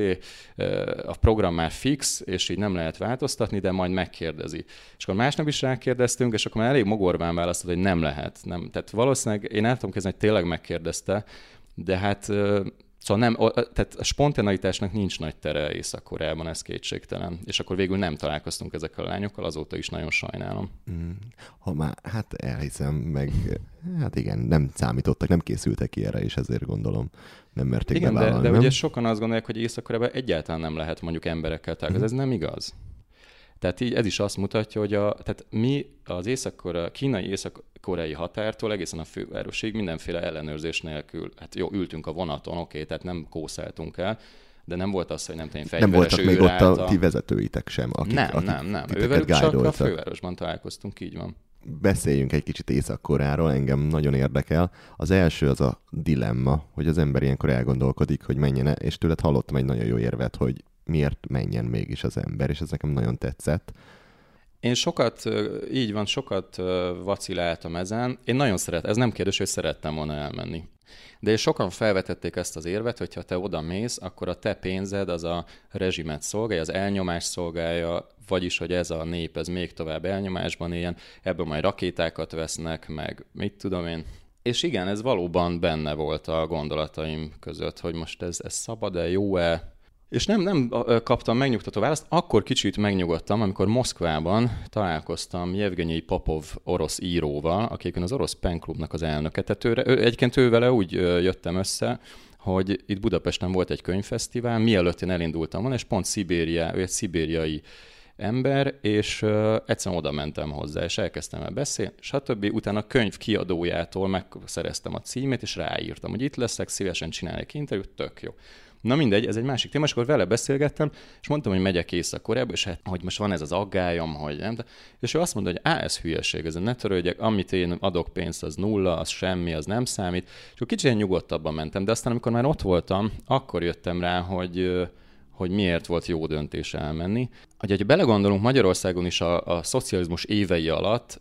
a program már fix, és így nem lehet változtatni, de majd megkérdezi. És akkor másnap is rákérdeztünk, és akkor már elég mogorván választott, hogy nem lehet. Nem. Tehát valószínűleg én el tudom kezdeni, hogy tényleg megkérdezte, de hát szóval nem, tehát a spontaneitásnak nincs nagy tere Észak-Koreában, ez kétségtelen. És akkor végül nem találkoztunk ezekkel a lányokkal, azóta is nagyon sajnálom. Ha már, hát elhiszem, meg hát igen, nem számítottak, nem készültek ki erre, és ezért gondolom, nem merték bevállalni. Igen, de ugye sokan azt gondolják, hogy Észak-Koreában egyáltalán nem lehet mondjuk emberekkel találkozni, ez nem igaz. Tehát így ez is azt mutatja, hogy tehát mi az kínai észak-koreai határtól egészen a fővárosig mindenféle ellenőrzés nélkül, hát jó, ültünk a vonaton, oké, tehát nem kószáltunk el, de nem volt az, hogy nem tudom, fegyveres nem voltak még ott a ti vezetőitek sem, akik nem. Ővelük csak a fővárosban találkoztunk, így van. Beszéljünk egy kicsit Észak-Koreáról, engem nagyon érdekel. Az első az a dilemma, hogy az ember ilyenkor elgondolkodik, hogy menjen, és tőled hallottam egy nagyon jó érvet, hogy miért menjen mégis az ember, és ez nekem nagyon tetszett. Én sokat vaciláltam ezen. Én nagyon ez nem kérdés, hogy szerettem volna elmenni. De sokan felvetették ezt az érvet, hogy ha te oda mész, akkor a te pénzed az a rezsimet szolgálja, az elnyomás szolgálja, vagyis, hogy ez a nép, ez még tovább elnyomásban éljen, ebből majd rakétákat vesznek, meg mit tudom én. És igen, ez valóban benne volt a gondolataim között, hogy most ez szabad-e, jó-e, és nem kaptam megnyugtató választ, akkor kicsit megnyugodtam, amikor Moszkvában találkoztam Jevgenyij Popov orosz íróval, aki az orosz penklubnak az elnöke. Tehát egyébként ővele úgy jöttem össze, hogy itt Budapesten volt egy könyvfesztivál, mielőtt én elindultam volna, és pont ő egy szibériai ember, és egyszerűen oda mentem hozzá, és elkezdtem el beszélni, stb. Utána a könyv kiadójától megszereztem a címét, és ráírtam, hogy itt leszek, szívesen csinálnék interjút, tök jó. Na mindegy, ez egy másik téma, és akkor vele beszélgettem, és mondtam, hogy megyek Észak-Koreába, és hát, hogy most van ez az aggályom, hogy nem. És ő azt mondta, hogy ez hülyeség, ez ne törődjek, amit én adok pénzt, az nulla, az semmi, az nem számít. És akkor kicsit nyugodtabban mentem, de aztán, amikor már ott voltam, akkor jöttem rá, hogy miért volt jó döntés elmenni. Hogyha belegondolunk, Magyarországon is a szocializmus évei alatt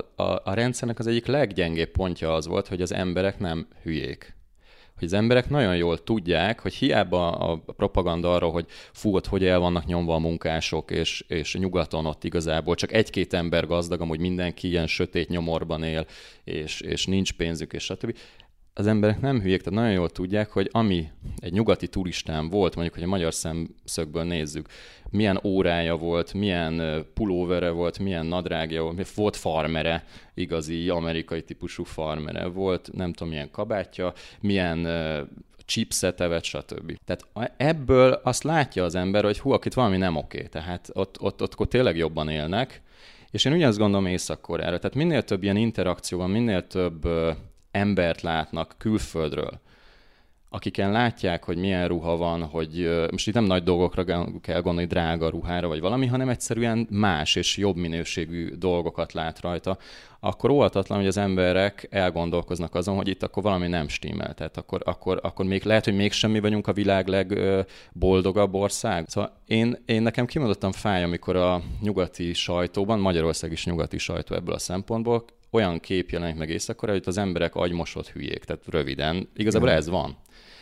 a rendszernek az egyik leggyengébb pontja az volt, hogy az emberek nem hülyék. Hogy az emberek nagyon jól tudják, hogy hiába a propaganda arról, hogy ott hogy el vannak nyomva a munkások, és nyugaton ott igazából csak egy-két ember gazdag, amúgy mindenki ilyen sötét nyomorban él, és nincs pénzük, és stb. Az emberek nem hülyék, tehát nagyon jól tudják, hogy ami egy nyugati turistán volt, mondjuk, hogy a magyar szemszögből nézzük, milyen órája volt, milyen pulóvere volt, milyen nadrágja volt farmere, igazi amerikai típusú farmere volt, nem tudom, milyen kabátja, milyen chipset evett, stb. Tehát ebből azt látja az ember, hogy akit valami nem oké, tehát ott tényleg jobban élnek, és én ugyanazt gondolom Észak-Koreára, tehát minél több ilyen interakció van, minél több embert látnak külföldről, akiken látják, hogy milyen ruha van, hogy most itt nem nagy dolgokra kell gondolni, drága ruhára vagy valami, hanem egyszerűen más és jobb minőségű dolgokat lát rajta, akkor óvatatlan, hogy az emberek elgondolkoznak azon, hogy itt akkor valami nem stimmel. Tehát akkor még lehet, hogy mégsem mi vagyunk a világ legboldogabb ország. Szóval én nekem kimondottan fáj, amikor a nyugati sajtóban, Magyarország is nyugati sajtó ebből a szempontból, olyan kép jelenik meg Észak-Korea, hogy az emberek agymosott hülyék, tehát röviden. Igazából ez van.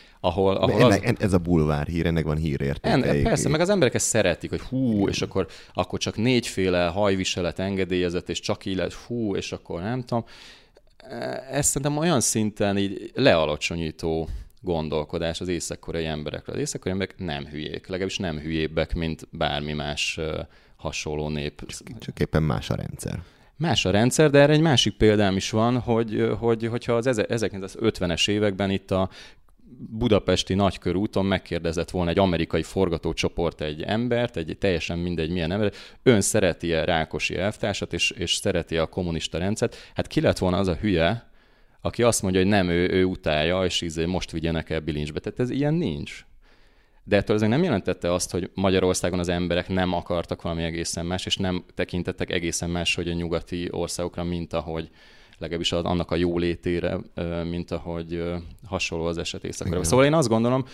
Ahol ez a bulvár hír, ennek van hírértéke. Persze, meg az emberek ezt szeretik, hogy és akkor csak 4 hajviselet engedélyezett, és csak így lehet, és akkor nem tudom. Ez szerintem olyan szinten így lealacsonyító gondolkodás az észak-koreai emberekről. Az észak-koreai emberek nem hülyék, legalábbis nem hülyébbek, mint bármi más hasonló nép. Csak éppen más a rendszer. Más a rendszer, de erre egy másik példám is van, hogyha az 1950-es években itt a budapesti nagykörúton megkérdezett volna egy amerikai forgatócsoport egy embert, egy teljesen mindegy milyen ember, ön szereti-e Rákosi elvtársat, és szereti a kommunista rendszert, hát ki lett volna az a hülye, aki azt mondja, hogy nem, ő utálja, és most vigyenek el bilincsbe. Tehát ez ilyen nincs. De ettől azért nem jelentette azt, hogy Magyarországon az emberek nem akartak valami egészen más, és nem tekintettek egészen más, hogy a nyugati országokra, mint ahogy legalábbis annak a jólétére, mint ahogy hasonló az eset Észak-Koreában. Szóval én azt gondolom,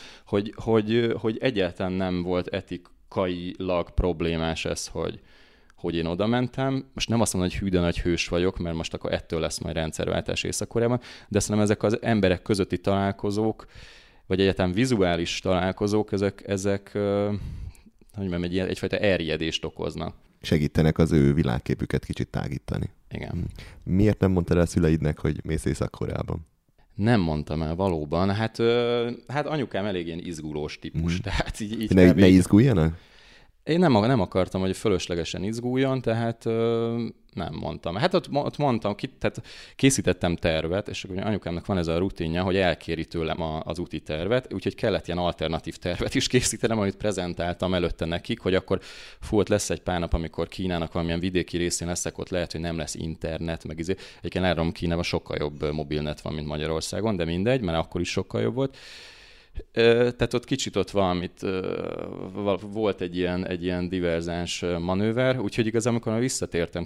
hogy egyáltalán nem volt etikailag problémás ez, hogy én oda mentem. Most nem azt mondom, hogy hű, de nagy hős vagyok, mert most akkor ettől lesz majd rendszerváltás Észak-Koreában, de szerintem ezek az emberek közötti találkozók, vagy egyáltalán vizuális találkozók, ezek hogy mondjam, egyfajta erjedést okoznak. Segítenek az ő világképüket kicsit tágítani. Igen. Miért nem mondtad el szüleidnek, hogy mész Észak-Koreában? Nem mondtam el valóban. Hát anyukám elég ilyen izgulós típus. Tehát így ne izguljanak? Én nem akartam, hogy fölöslegesen izguljon, tehát nem mondtam. Hát ott mondtam, tehát készítettem tervet, és akkor anyukámnak van ez a rutinja, hogy elkéri tőlem az úti tervet, úgyhogy kellett ilyen alternatív tervet is készítenem, amit prezentáltam előtte nekik, hogy akkor ott lesz egy pár nap, amikor Kínának valamilyen vidéki részén leszek, ott lehet, hogy nem lesz internet, meg egyébként látom, Kínában sokkal jobb mobilnet van, mint Magyarországon, de mindegy, mert akkor is sokkal jobb volt. Tehát ott kicsit ott valamit, volt egy ilyen diverzáns manőver, úgyhogy igazából, amikor visszatértem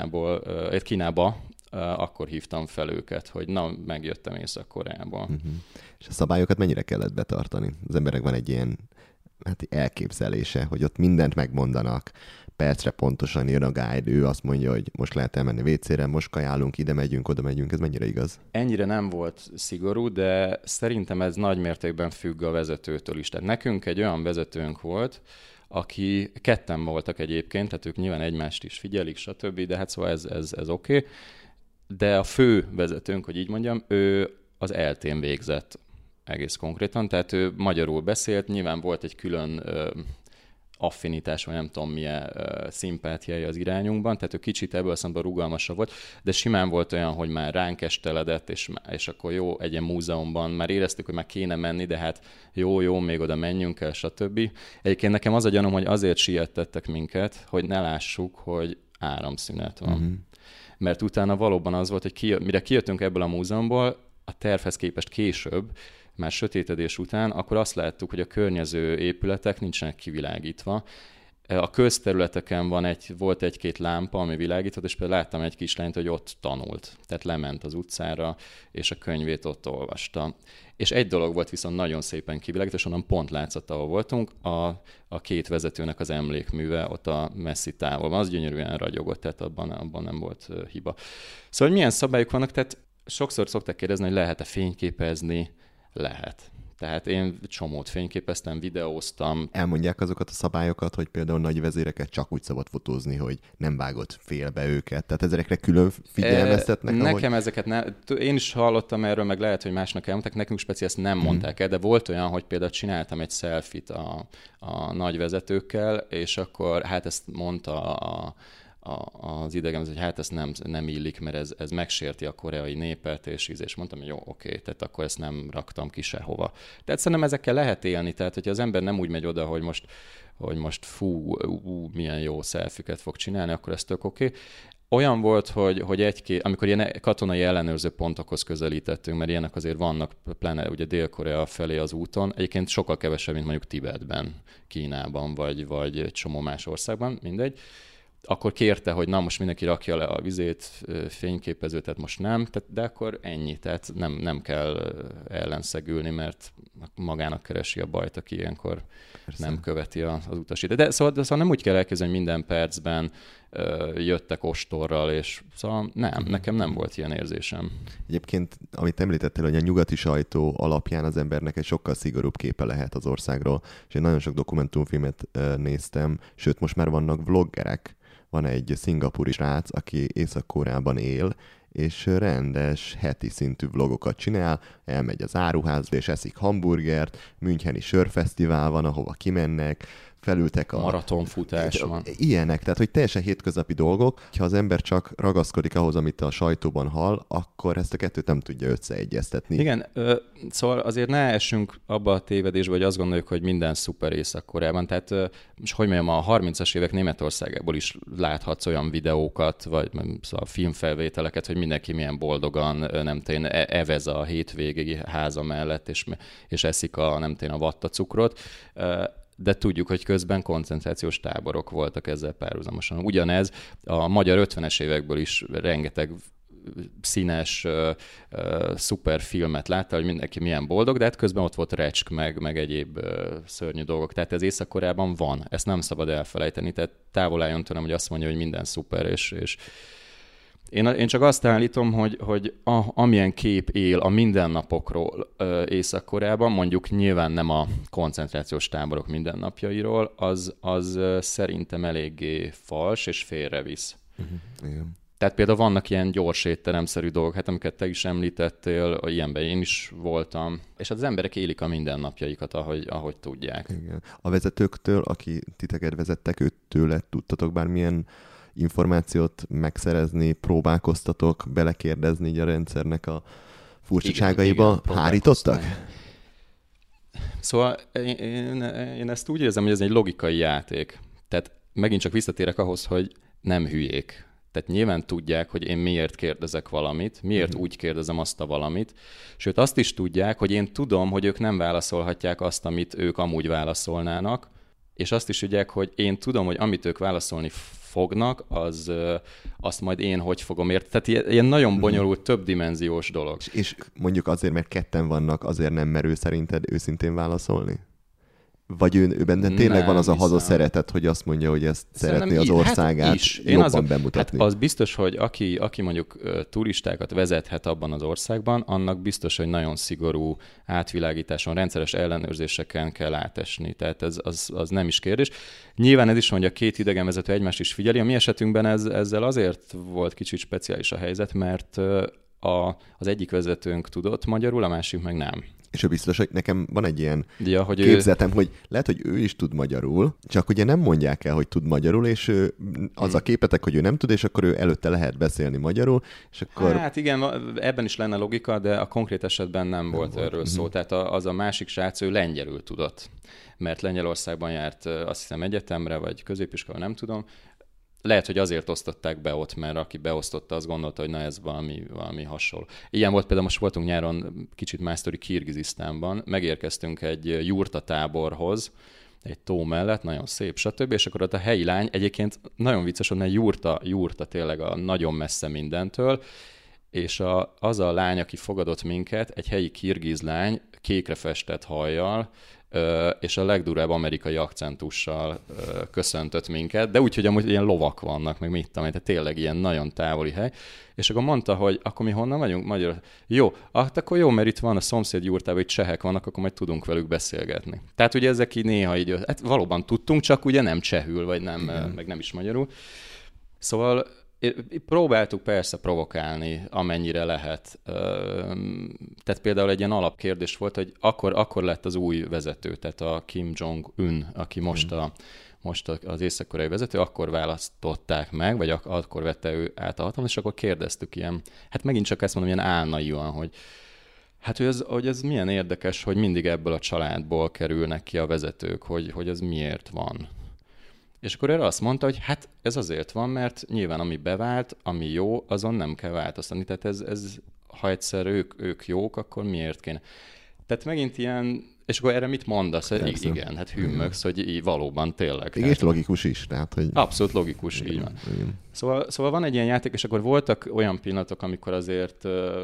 Kínába, akkor hívtam fel őket, hogy na, megjöttem Észak-Koreából. Uh-huh. És a szabályokat mennyire kellett betartani? Az emberek van egy ilyen elképzelése, hogy ott mindent megmondanak, percre pontosan jön a guide, ő azt mondja, hogy most lehet elmenni WC-re, most kajálunk, ide megyünk, oda megyünk, ez mennyire igaz? Ennyire nem volt szigorú, de szerintem ez nagy mértékben függ a vezetőtől is. Tehát nekünk egy olyan vezetőnk volt, aki ketten voltak egyébként, tehát ők nyilván egymást is figyelik, stb., de hát szóval ez oké. De a fő vezetőnk, hogy így mondjam, ő az ELTE-n végzett egész konkrétan, tehát ő magyarul beszélt, nyilván volt egy külön affinitás, vagy nem tudom milyen szimpátiája az irányunkban, tehát ő kicsit ebből a szempontból rugalmasabb volt, de simán volt olyan, hogy már ránk esteledett, és akkor jó, egy ilyen múzeumban már éreztük, hogy már kéne menni, de hát jó, még oda menjünk el, stb. Egyébként nekem az a gyanúm, hogy azért siettettek minket, hogy ne lássuk, hogy áramszünet van. Uh-huh. Mert utána valóban az volt, hogy mire kijöttünk ebből a múzeumból, a tervhez képest később, már sötétedés után, akkor azt láttuk, hogy a környező épületek nincsenek kivilágítva. A közterületeken volt egy-két lámpa, ami világított, és például láttam egy kislányt, hogy ott tanult. Tehát lement az utcára, és a könyvét ott olvasta. És egy dolog volt viszont nagyon szépen kivilágított, és onnan pont látszott, ahol voltunk, a két vezetőnek az emlékműve, ott a messzi távolban. Az gyönyörűen ragyogott, tehát abban nem volt hiba. Szóval milyen szabályok vannak, tehát sokszor szokták kérdezni, hogy lehet-e fényképezni. Lehet. Tehát én csomót fényképeztem, videóztam. Elmondják azokat a szabályokat, hogy például nagy vezéreket csak úgy szabad fotózni, hogy nem vágod félbe őket. Tehát ezekre külön figyelmeztetnek? Nekem ezeket én is hallottam erről, meg lehet, hogy másnak elmondták, nekünk speciál ezt nem mondták el, de volt olyan, hogy például csináltam egy selfit a nagy vezetőkkel, és akkor hát ezt mondta az idegen, hogy hát ez nem illik, mert ez megsérti a koreai népet, és mondtam, hogy jó, oké, tehát akkor ezt nem raktam ki sehova. Tehát szerintem ezekkel lehet élni, tehát hogyha az ember nem úgy megy oda, hogy most fú, milyen jó szelfiket fog csinálni, akkor ez tök oké. Olyan volt, hogy amikor ilyen katonai ellenőrző pontokhoz közelítettünk, mert ilyenek azért vannak, pláne ugye Dél-Korea felé az úton, egyébként sokkal kevesebb, mint mondjuk Tibetben, Kínában, vagy egy csomó más országban, mindegy, akkor kérte, hogy na most mindenki rakja le a vizét, fényképezőt, tehát most nem, de akkor ennyi, tehát nem kell ellenszegülni, mert magának keresi a bajt, aki ilyenkor nem követi az utasítást. De szóval nem úgy kell elképzelni, hogy minden percben jöttek ostorral, és szóval nekem nem volt ilyen érzésem. Egyébként, amit említettél, hogy a nyugati sajtó alapján az embernek egy sokkal szigorúbb képe lehet az országról, és én nagyon sok dokumentumfilmet néztem, sőt, most már vannak vloggerek. Van egy szingapúri srác, aki Észak-Koreában él, és rendes heti szintű vlogokat csinál, elmegy az áruházba, és eszik hamburgert, müncheni sörfesztivál van, ahova kimennek, felültek a... Maratonfutás van. Ilyenek, tehát hogy teljesen hétköznapi dolgok. Ha az ember csak ragaszkodik ahhoz, amit a sajtóban hall, akkor ezt a kettőt nem tudja összeegyeztetni. Igen, szóval azért ne essünk abba a tévedésbe, hogy azt gondoljuk, hogy minden szuper Észak-Koreában. Tehát, és hogy mondjam, a 30-as évek Németországából is láthatsz olyan videókat, vagy szóval filmfelvételeket, hogy mindenki milyen boldogan, nem tudom, evez a hétvégi háza mellett, és eszik a vattacukrot. De tudjuk, hogy közben koncentrációs táborok voltak ezzel párhuzamosan. Ugyanez a magyar 50-es évekből is rengeteg színes, szuper filmet látta, hogy mindenki milyen boldog, de hát közben ott volt recsk, meg egyéb szörnyű dolgok. Tehát ez Észak-Koreában van. Ezt nem szabad elfelejteni. Tehát távol álljon tőlem, hogy azt mondja, hogy minden szuper, és én csak azt állítom, hogy amilyen kép él a mindennapokról Észak-Koreában, mondjuk nyilván nem a koncentrációs táborok mindennapjairól, az szerintem eléggé fals és félrevisz. Igen. Tehát például vannak ilyen gyors étteremszerű dolgok, hát amiket te is említettél, ilyenben én is voltam, és az emberek élik a mindennapjaikat, ahogy tudják. Igen. A vezetőktől, aki titeket vezettek, tőle tudtatok bármilyen információt megszerezni, próbálkoztatok, belekérdezni így a rendszernek a furcsaságaiba? Hárítottak? Szóval én ezt úgy érzem, hogy ez egy logikai játék. Tehát megint csak visszatérek ahhoz, hogy nem hülyék. Tehát nyilván tudják, hogy én miért kérdezek valamit, miért úgy kérdezem azt a valamit, sőt azt is tudják, hogy én tudom, hogy ők nem válaszolhatják azt, amit ők amúgy válaszolnának, és azt is tudják, hogy én tudom, hogy amit ők válaszolni fognak, azt majd én hogy fogom érteni. Tehát ilyen nagyon bonyolult, többdimenziós dolog. És mondjuk azért, mert ketten vannak, azért nem merő szerinted őszintén válaszolni? Vagy ő benne tényleg van az a haza szeretet, hogy azt mondja, hogy ezt szeretné az országát jobban bemutatni? Hát az biztos, hogy aki mondjuk turistákat vezethet abban az országban, annak biztos, hogy nagyon szigorú átvilágításon, rendszeres ellenőrzéseken kell átesni. Tehát az nem is kérdés. Nyilván ez is mondja, két idegenvezető egymást is figyeli. A mi esetünkben ezzel azért volt kicsit speciális a helyzet, mert az egyik vezetőnk tudott magyarul, a másik meg nem. És ő biztos, hogy nekem van egy ilyen képzetem, hogy lehet, hogy ő is tud magyarul, csak ugye nem mondják el, hogy tud magyarul, és az a képetek, hogy ő nem tud, és akkor ő előtte lehet beszélni magyarul, és akkor... Hát igen, ebben is lenne logika, de a konkrét esetben nem volt erről szó. Tehát az a másik srác, ő lengyelül tudott, mert Lengyelországban járt, azt hiszem egyetemre, vagy középiskola, nem tudom. Lehet, hogy azért osztották be ott, mert aki beosztotta, azt gondolta, hogy na ez valami hasonló. Ilyen volt például, most voltunk nyáron kicsit másztori Kirgizisztánban, megérkeztünk egy jurta táborhoz, egy tó mellett, nagyon szép, stb. És akkor ott a helyi lány, egyébként nagyon vicces, hogy jurta tényleg nagyon messze mindentől, és az a lány, aki fogadott minket, egy helyi kirgiz lány, kékre festett hajjal, és a legdurább amerikai akcentussal köszöntött minket, de úgy, hogy amúgy ilyen lovak vannak, meg mit tudom, tehát tényleg ilyen nagyon távoli hely. És akkor mondta, hogy akkor mi honnan vagyunk? Magyar. Jó, akkor jó, mert itt van a szomszéd jurtában, hogy csehek vannak, akkor majd tudunk velük beszélgetni. Tehát ugye ezek így néha így, hát valóban tudtunk, csak ugye nem csehül, vagy nem, meg nem is magyarul. Szóval próbáltuk persze provokálni, amennyire lehet. Tehát például egy ilyen alapkérdés volt, hogy akkor lett az új vezető, tehát a Kim Jong-un, aki most az észak-koreai vezető, akkor választották meg, vagy akkor vette ő át a hatalmat, és akkor kérdeztük ilyen, hát megint csak ezt mondom, ilyen álnaiúan, hogy hát hogy ez milyen érdekes, hogy mindig ebből a családból kerülnek ki a vezetők, hogy ez miért van. És akkor erre azt mondta, hogy hát ez azért van, mert nyilván ami bevált, ami jó, azon nem kell változtatni. Tehát ez ha egyszer ők jók, akkor miért kéne? Tehát megint ilyen, és akkor erre mit mondasz? Igen, hát hümmögsz, hogy így valóban tényleg. Igen, és logikus is. Tehát, hogy... Abszolút logikus, így van. Szóval van egy ilyen játék, és akkor voltak olyan pillanatok, amikor azért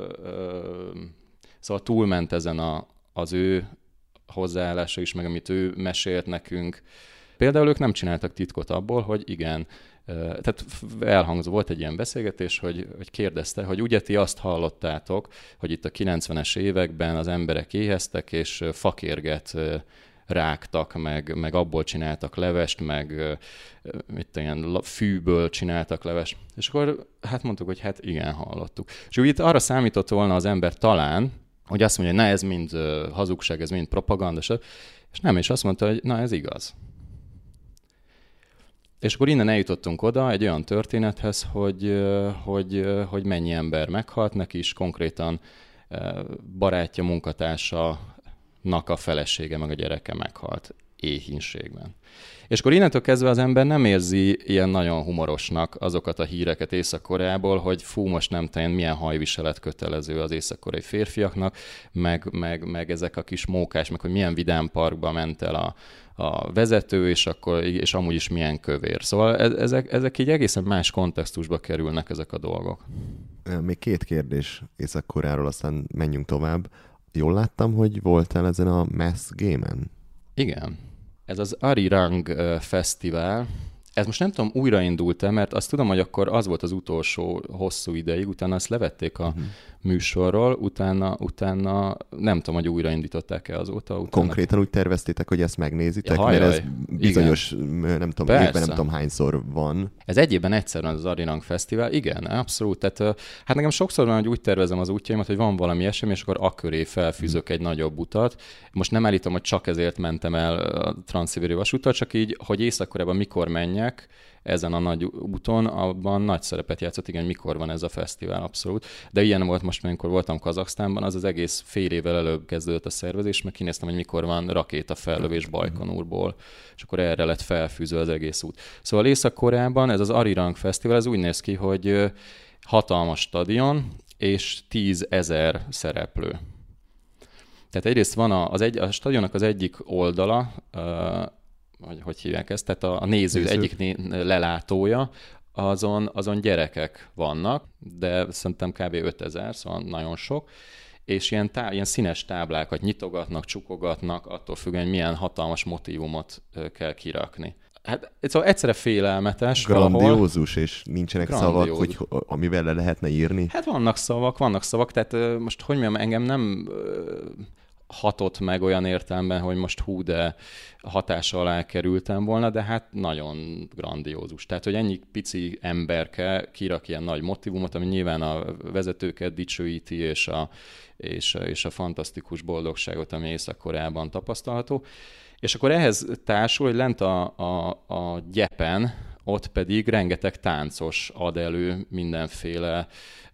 szóval túlment ezen az ő hozzáállása is, meg amit ő mesélt nekünk. Például ők nem csináltak titkot abból, hogy igen, tehát elhangzó volt egy ilyen beszélgetés, hogy kérdezte, hogy ugye ti azt hallottátok, hogy itt a 90-es években az emberek éheztek, és fakérget rágtak, meg abból csináltak levest, meg ilyen fűből csináltak levest. És akkor hát mondtuk, hogy hát igen, hallottuk. És úgy itt arra számított volna az ember talán, hogy azt mondja, hogy na ez mind hazugság, ez mind propaganda, és nem, és azt mondta, hogy na ez igaz. És akkor innen eljutottunk oda egy olyan történethez, hogy mennyi ember meghalt, neki is konkrétan barátja, munkatársanak a felesége meg a gyereke meghalt éhínségben. És akkor innentől kezdve az ember nem érzi ilyen nagyon humorosnak azokat a híreket Észak-Koreából, hogy fú, most nem tudom, milyen hajviselet kötelező az észak-koreai férfiaknak, meg ezek a kis mókás, meg hogy milyen vidám parkba ment el a vezető, és amúgy is milyen kövér. Szóval ezek így egészen más kontextusba kerülnek ezek a dolgok. Még 2 kérdés Észak-Koreáról, aztán menjünk tovább. Jól láttam, hogy voltál ezen a Mass Game-en? Igen. Ez az Arirang Fesztivál. Ez most nem tudom, újraindult-e, mert azt tudom, hogy akkor az volt az utolsó hosszú ideig, utána azt levették a műsorról, utána nem tudom, hogy újraindították-e azóta. Konkrétan úgy terveztétek, hogy ezt megnézitek? Ja, mert ez bizonyos, nem tudom, évben nem tudom hányszor van. Ez egy évben egyszer van az Arirang Fesztivál, igen, abszolút. Tehát, hát nekem sokszor van, hogy úgy tervezem az útjaimat, hogy van valami esemény, és akkor aköré felfűzök egy nagyobb utat. Most nem állítom, hogy csak ezért mentem el a Transzszibériai vasúttal, csak így, hogy Észak-Koreában mikor menjek ezen a nagy úton, abban nagy szerepet játszott, igen, mikor van ez a fesztivál, abszolút. De ilyen volt most, amikor voltam Kazaksztánban, az egész fél évvel előbb kezdődött a szervezés, meg kinéztem, hogy mikor van rakétafellövés Bajkonurból, és akkor erre lett felfűzve az egész út. Szóval Észak-Koreában ez az Arirang Fesztivál, ez úgy néz ki, hogy hatalmas stadion, és 10 000 szereplő. Tehát egyrészt van a stadionnak az egyik oldala, hogy hívják ezt, tehát a néző egyik lelátója, azon gyerekek vannak, de szerintem kb. 5000, szóval nagyon sok, és ilyen színes táblákat nyitogatnak, csukogatnak, attól függően, hogy milyen hatalmas motívumot kell kirakni. Hát szóval egyszerre félelmetes. Grandiózus, és nincsenek szavak, hogy amivel le lehetne írni? Hát vannak szavak, tehát most hogy mondjam, engem nem hatott meg olyan értelemben, hogy most de hatása alá kerültem volna, de hát nagyon grandiózus. Tehát, hogy ennyi pici emberke kirak ilyen nagy motivumot, ami nyilván a vezetőket dicsőíti, és a fantasztikus boldogságot, ami Észak-Koreában tapasztalható. És akkor ehhez társul, hogy lent a gyepen, ott pedig rengeteg táncos ad elő mindenféle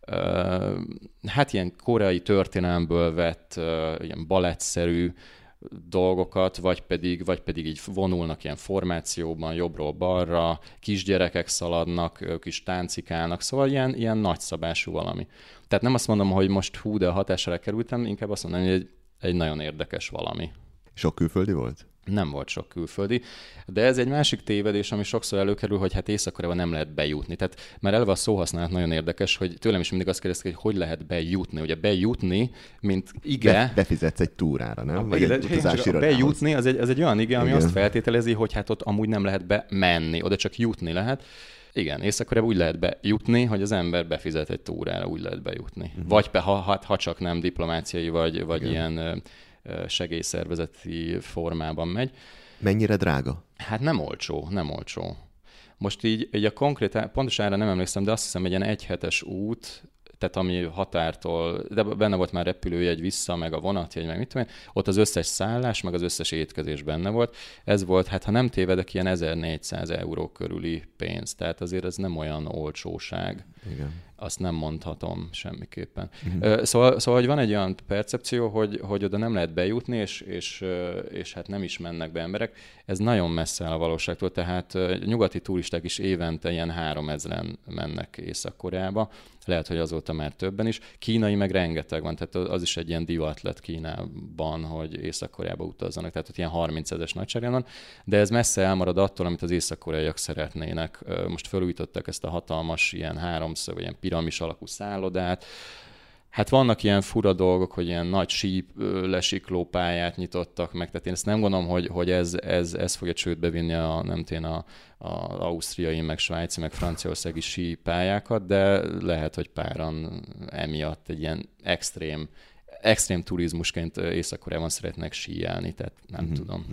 hát ilyen koreai történelmből vett ilyen balettszerű dolgokat, vagy pedig így vonulnak ilyen formációban jobbról balra, kisgyerekek szaladnak, ők is táncikálnak, szóval ilyen nagyszabású valami. Tehát nem azt mondom, hogy most de hatására kerültem, inkább azt mondom, hogy egy nagyon érdekes valami. Sok külföldi volt? Nem volt sok külföldi, de ez egy másik tévedés, ami sokszor előkerül, hogy hát Észak-Koreában nem lehet bejutni. Tehát már eleve a szóhasználat nagyon érdekes, hogy tőlem is mindig azt kérdezték, hogy lehet bejutni. Ugye bejutni, mint ige... Befizetsz egy túrára, nem? Vagy egy utazási irodához. Bejutni, az egy olyan ige, ami azt feltételezi, hogy hát ott amúgy nem lehet bemenni, oda csak jutni lehet. Igen, Észak-Koreában úgy lehet bejutni, hogy az ember befizet egy túrára, úgy lehet bejutni. Vagy ha csak nem diplomáciai, vagy ilyen segélyszervezeti formában megy. Mennyire drága? Hát nem olcsó. Most így a konkrét, pontos ára nem emlékszem, de azt hiszem, egy ilyen egyhetes út, tehát ami határtól, de benne volt már repülőjegy vissza, meg a vonatjegy, meg mit tudom én, ott az összes szállás, meg az összes étkezés benne volt. Ez volt, hát ha nem tévedek, ilyen 1400 euró körüli pénz, tehát azért ez nem olyan olcsóság. Igen. Azt nem mondhatom semmiképpen. Szóval, hogy van egy olyan percepció, hogy oda nem lehet bejutni, és hát nem is mennek be emberek. Ez nagyon messze áll a valóságtól, tehát nyugati turisták is évente ilyen 3000-en mennek Észak-Koreába. Lehet, hogy azóta már többen is. Kínai meg rengeteg van, tehát az is egy ilyen divat lett Kínában, hogy Észak-Koreába utazzanak, tehát ott ilyen 30 000-es nagyságrend van, de ez messze elmarad attól, amit az észak-koreaiak szeretnének. Most felújították ezt a hatalmas ilyen háromszög, vagy ilyen piramis alakú szállodát. Hát vannak ilyen fura dolgok, hogy ilyen nagy síp lesiklópályát nyitottak meg, tehát én ezt nem gondolom, hogy ez fogja csődbe vinni az ausztriai, meg svájci, meg franciaországi sípályákat, de lehet, hogy páran emiatt egy ilyen extrém turizmusként Észak-Koreában szeretnek síelni, tehát nem tudom.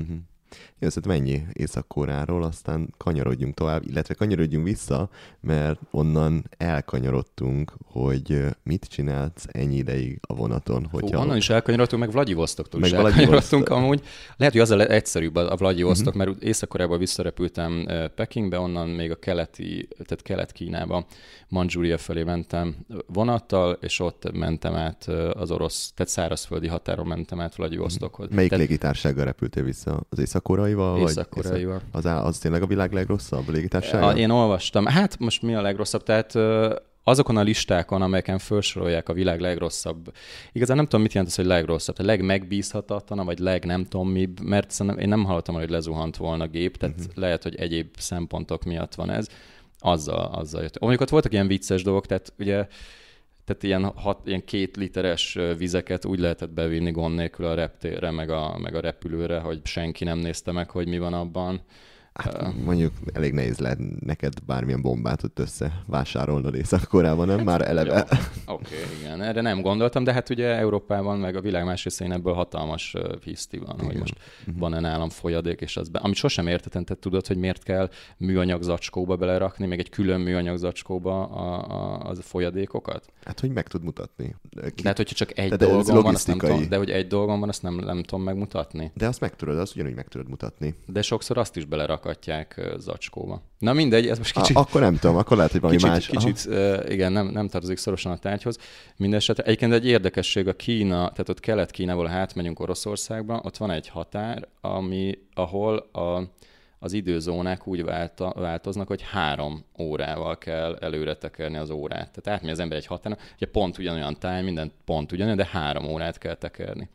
Jó, szerintem ennyi Észak-Koreáról, aztán kanyarodjunk tovább, illetve kanyarodjunk vissza, mert onnan elkanyarodtunk, hogy mit csinálsz ennyi ideig a vonaton. Hogyha... onnan is elkanyarodtunk, meg Vladivostoktól is elkanyarodtunk amúgy. Lehet, hogy az a egyszerűbb a Vladivostok, mert Észak-Koreából visszarepültem Pekingbe, onnan még a tehát Kelet-Kínába, Mandzsúria felé mentem vonattal, és ott mentem át az orosz, tehát szárazföldi határon mentem át Vladivostokhoz. Melyik légitársággal repültél vissza? Az észak-koreaival? Észak-koreaival. Az tényleg a világ legrosszabb légitársága? Én olvastam. Hát most mi a legrosszabb? Tehát azokon a listákon, amelyeken felsorolják a világ legrosszabb, igazán nem tudom, mit jelent az, hogy legrosszabb, tehát legmegbízhatatlanabb, vagy nem tudom mi, mert szerintem én nem hallottam, hogy lezuhant volna a gép, tehát lehet, hogy egyéb szempontok miatt van ez. Azzal jött. Mondjuk ott voltak ilyen vicces dolgok, tehát ugye ilyen 2 literes vizeket úgy lehetett bevinni gond nélkül a reptérre, meg a repülőre, hogy senki nem nézte meg, hogy mi van abban. Hát mondjuk elég nehéz lehet neked bármilyen bombát ott összevásárolnod Észak-Koreában, nem? Már eleve. Oké, igen. Erre nem gondoltam, de hát ugye Európában, meg a világ más részén ebből hatalmas hiszti van, hogy most van-e nálam folyadék, és az amit sosem értettem, te tudod, hogy miért kell műanyag zacskóba belerakni, még egy külön műanyag zacskóba a folyadékokat? Hát, hogy meg tud mutatni. Hát, hogyha csak egy dolgon van, azt nem tudom, de hogy egy dolgon van, azt nem tudom megmutatni. De azt meg tudod, azt ugyanúgy meg tudod mutatni. De sokszor azt is belerakatják zacskóba. Na mindegy, ez most kicsit... Akkor nem tudom, akkor lehet, hogy valami más. Kicsit igen, nem tartozik szorosan a tárgyhoz. Mindenesetre egyébként egy érdekesség a Kína, tehát ott Kelet-Kínából átmegyünk Oroszországba, ott van egy határ, ahol az időzónák úgy változnak, hogy 3 órával kell előre tekerni az órát. Tehát átmegy az ember egy határon, ugye pont ugyanolyan táj, minden pont ugyanolyan, de 3 órát kell tekerni.